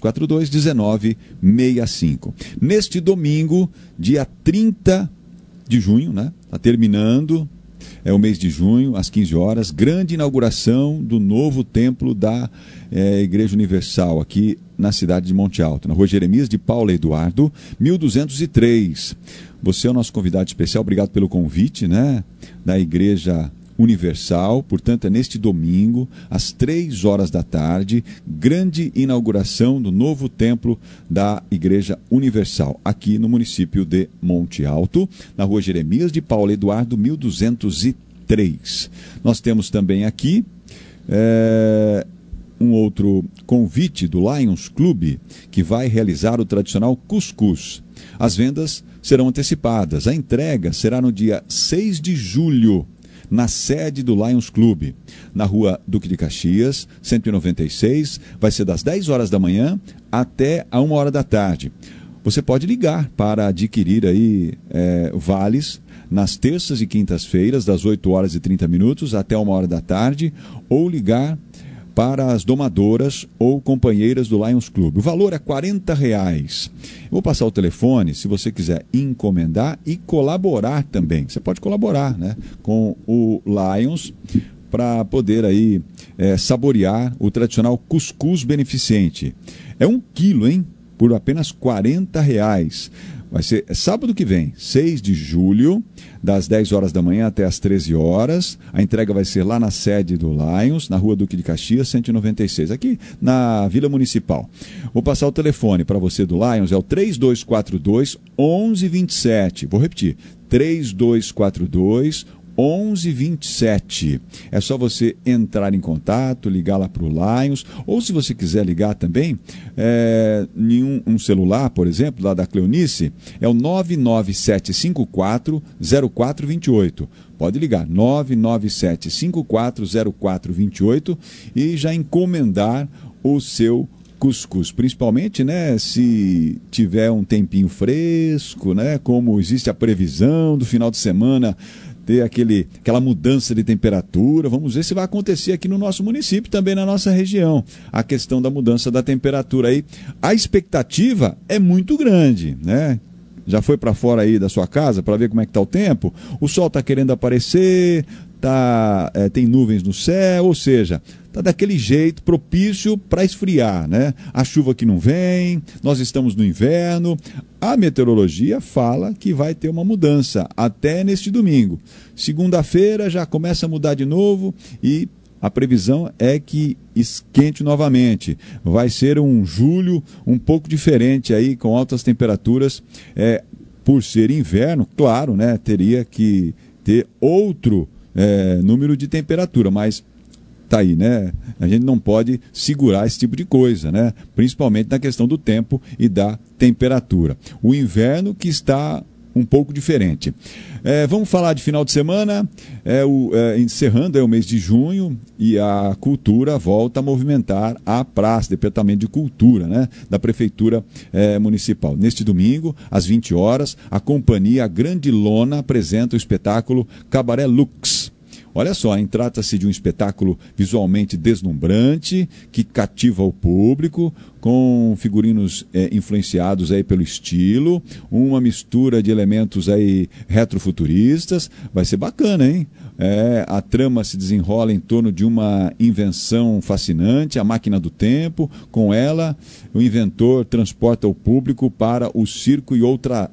3242-1965. Neste domingo, dia 30 de junho, né? Está terminando o mês de junho, às 15 horas, grande inauguração do novo templo da Igreja Universal, aqui na cidade de Monte Alto, na Rua Jeremias de Paula Eduardo, 1203. Você é o nosso convidado especial, obrigado pelo convite, né? Da Igreja Universal, portanto é neste domingo, às 3 horas da tarde, grande inauguração do novo templo da Igreja Universal, aqui no município de Monte Alto, na Rua Jeremias de Paula Eduardo, 1203. Nós temos também aqui um outro convite do Lions Club, que vai realizar o tradicional cuscuz. As vendas serão antecipadas, a entrega será no dia 6 de julho, na sede do Lions Club, na Rua Duque de Caxias, 196, vai ser das 10 horas da manhã até a 1 hora da tarde. Você pode ligar para adquirir aí vales nas terças e quintas-feiras, das 8 horas e 30 minutos até 1 hora da tarde, ou ligar para as domadoras ou companheiras do Lions Club. O valor é R$ 40. Vou passar o telefone, se você quiser encomendar e colaborar também. Você pode colaborar, né, com o Lions para poder aí saborear o tradicional cuscuz beneficente. É 1 quilo, hein? Por apenas R$ 40. Vai ser sábado que vem, 6 de julho, das 10 horas da manhã até as 13 horas. A entrega vai ser lá na sede do Lions, na Rua Duque de Caxias, 196, aqui na Vila Municipal. Vou passar o telefone para você do Lions, é o 3242-1127. Vou repetir, 3242-1127. 1127. É só você entrar em contato, ligar lá para o Lions, ou se você quiser ligar também, um celular, por exemplo, lá da Cleonice, é o 997540428. Pode ligar, 997540428 e já encomendar o seu cuscuz, principalmente, né, se tiver um tempinho fresco, né, como existe a previsão do final de semana, ter aquela mudança de temperatura. Vamos ver se vai acontecer aqui no nosso município, também na nossa região, a questão da mudança da temperatura aí. A expectativa é muito grande, né? Já foi para fora aí da sua casa para ver como é que está o tempo? O sol está querendo aparecer, tem nuvens no céu, ou seja, está daquele jeito propício para esfriar, né? A chuva que não vem, nós estamos no inverno. A meteorologia fala que vai ter uma mudança até neste domingo. Segunda-feira já começa a mudar de novo e a previsão é que esquente novamente. Vai ser um julho um pouco diferente aí, com altas temperaturas. Por ser inverno, claro, né? Teria que ter outro número de temperatura, mas tá aí, né? A gente não pode segurar esse tipo de coisa, né? Principalmente na questão do tempo e da temperatura. O inverno que está um pouco diferente. Vamos falar de final de semana, encerrando o mês de junho, e a cultura volta a movimentar a praça, Departamento de Cultura, né, da Prefeitura Municipal. Neste domingo, às 20 horas, a companhia Grande Lona apresenta o espetáculo Cabaré Lux. Olha só, hein? Trata-se de um espetáculo visualmente deslumbrante, que cativa o público, com figurinos influenciados aí pelo estilo, uma mistura de elementos aí retrofuturistas. Vai ser bacana, hein? A trama se desenrola em torno de uma invenção fascinante, a máquina do tempo. Com ela, o inventor transporta o público para o circo e outras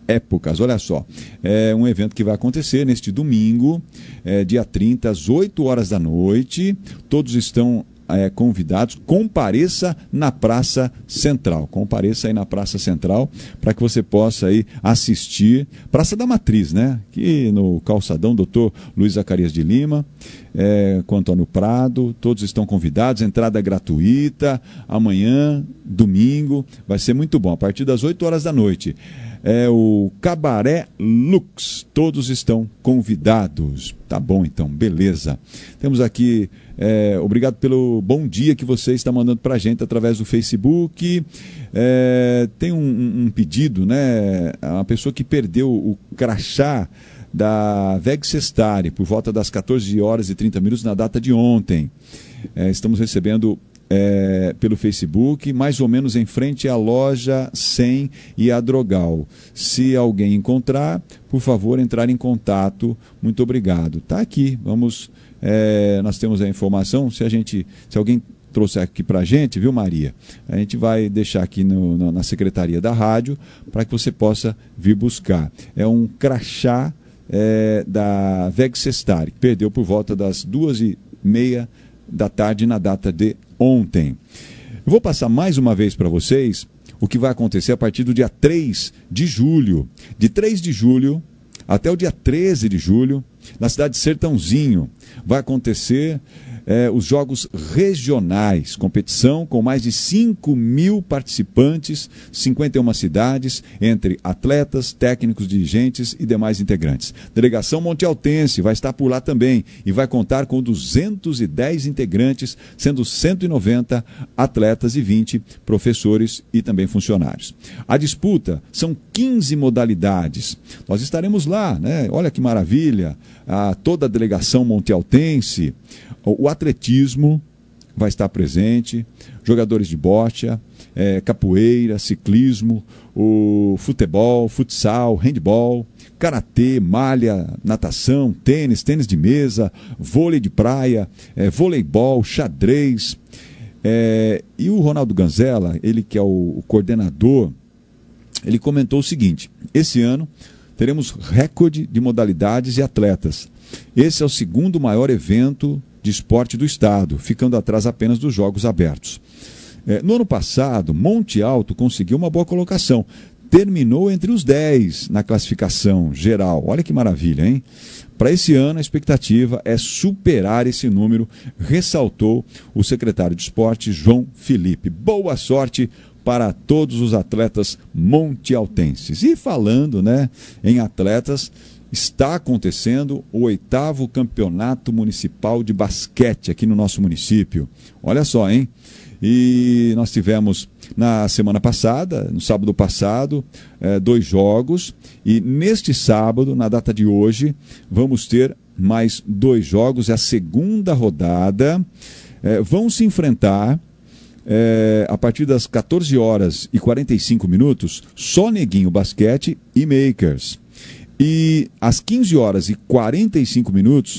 épocas. Olha só, é um evento que vai acontecer neste domingo, dia 30, às 8 horas da noite. Todos estão convidados. Compareça na Praça Central. Compareça aí na Praça Central para que você possa aí assistir. Praça da Matriz, né? Aqui no calçadão, Dr. Luiz Zacarias de Lima, com Antônio Prado. Todos estão convidados. Entrada gratuita. Amanhã, domingo, vai ser muito bom. A partir das 8 horas da noite. É o Cabaré Lux. Todos estão convidados. Tá bom, então, beleza. Temos aqui, obrigado pelo bom dia que você está mandando pra gente através do Facebook. Tem um pedido, né? Uma pessoa que perdeu o crachá da Vegsestare por volta das 14 horas e 30 minutos na data de ontem. Estamos recebendo pelo Facebook, mais ou menos em frente à loja 100 e a Drogal. Se alguém encontrar, por favor, entrar em contato. Muito obrigado. Tá aqui, vamos, nós temos a informação, se alguém trouxer aqui pra gente, viu, Maria? A gente vai deixar aqui na secretaria da rádio para que você possa vir buscar. É um crachá da Vegsestare, que perdeu por volta das 2h30 da tarde na data de ontem. Eu vou passar mais uma vez para vocês o que vai acontecer a partir do dia 3 de julho. De 3 de julho até o dia 13 de julho, na cidade de Sertãozinho, vai acontecer os Jogos Regionais, competição com mais de 5.000 participantes, 51 cidades, entre atletas, técnicos, dirigentes e demais integrantes. Delegação Montealtense vai estar por lá também e vai contar com 210 integrantes, sendo 190 atletas e 20 professores e também funcionários. A disputa são 15 modalidades. Nós estaremos lá, né? Olha que maravilha, toda a delegação montealtense. O atletismo vai estar presente, jogadores de bocha, capoeira, ciclismo, o futebol, futsal, handball, karatê, malha, natação, tênis de mesa, vôlei de praia, voleibol, xadrez. E o Ronaldo Ganzella, ele que é o coordenador, ele comentou o seguinte: esse ano teremos recorde de modalidades e atletas. Esse é o segundo maior evento de esporte do estado, ficando atrás apenas dos Jogos Abertos. No ano passado, Monte Alto conseguiu uma boa colocação. Terminou entre os 10 na classificação geral. Olha que maravilha, hein? Para esse ano, a expectativa é superar esse número, ressaltou o secretário de Esporte, João Felipe. Boa sorte para todos os atletas montealtenses. E falando, né, em atletas, está acontecendo o 8º Campeonato Municipal de Basquete aqui no nosso município. Olha só, hein? E nós tivemos na semana passada, no sábado passado, 2 jogos. E neste sábado, na data de hoje, vamos ter mais 2 jogos. É a segunda rodada. Vão se enfrentar a partir das 14 horas e 45 minutos, só Neguinho Basquete e Makers. E às 15 horas e 45 minutos,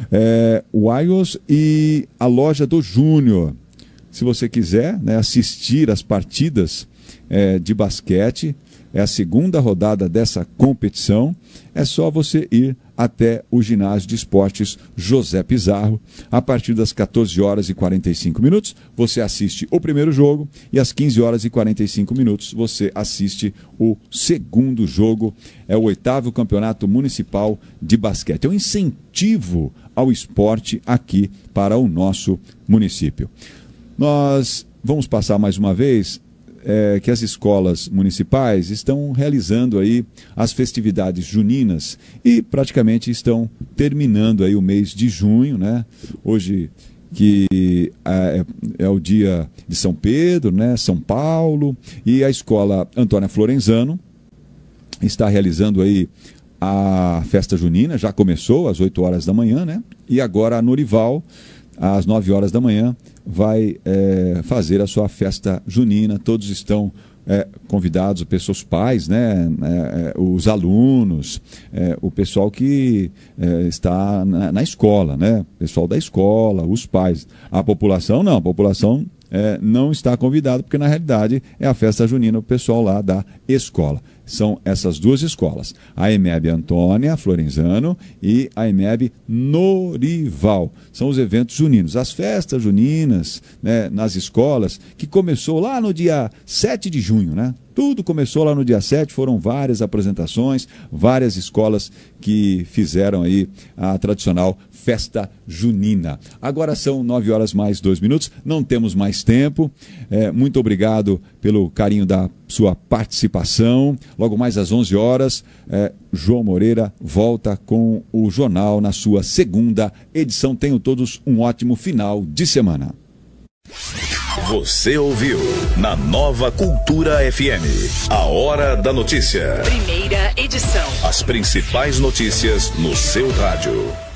o IOS e a Loja do Júnior. Se você quiser, né, assistir as partidas de basquete, é a segunda rodada dessa competição, é só você ir até o ginásio de esportes José Pizarro. A partir das 14 horas e 45 minutos, você assiste o primeiro jogo e às 15 horas e 45 minutos você assiste o segundo jogo. É o 8º Campeonato Municipal de Basquete. É um incentivo ao esporte aqui para o nosso município. Nós vamos passar mais uma vez que as escolas municipais estão realizando aí as festividades juninas e praticamente estão terminando aí o mês de junho, né? Hoje que é o dia de São Pedro, né? São Paulo, e a escola Antônia Florenzano está realizando aí a festa junina, já começou às 8 horas da manhã, né? E agora a Norival, às 9 horas da manhã, vai fazer a sua festa junina. Todos estão convidados, os pais, né, os alunos, o pessoal que está na escola, né, o pessoal da escola, os pais. A população não, a população não está convidado, porque na realidade é a festa junina, o pessoal lá da escola. São essas duas escolas, a EMEB Antônia Florenzano e a EMEB Norival. São os eventos juninos, as festas juninas, né, nas escolas, que começou lá no dia 7 de junho, né? Tudo começou lá no dia 7, foram várias apresentações, várias escolas que fizeram aí a tradicional festa junina. Agora são 9h mais 2, não temos mais tempo. Muito obrigado pelo carinho da sua participação. Logo mais às 11h, João Moreira volta com o jornal na sua segunda edição. Tenham todos um ótimo final de semana. Você ouviu na Nova Cultura FM, a Hora da Notícia. Primeira edição. As principais notícias no seu rádio.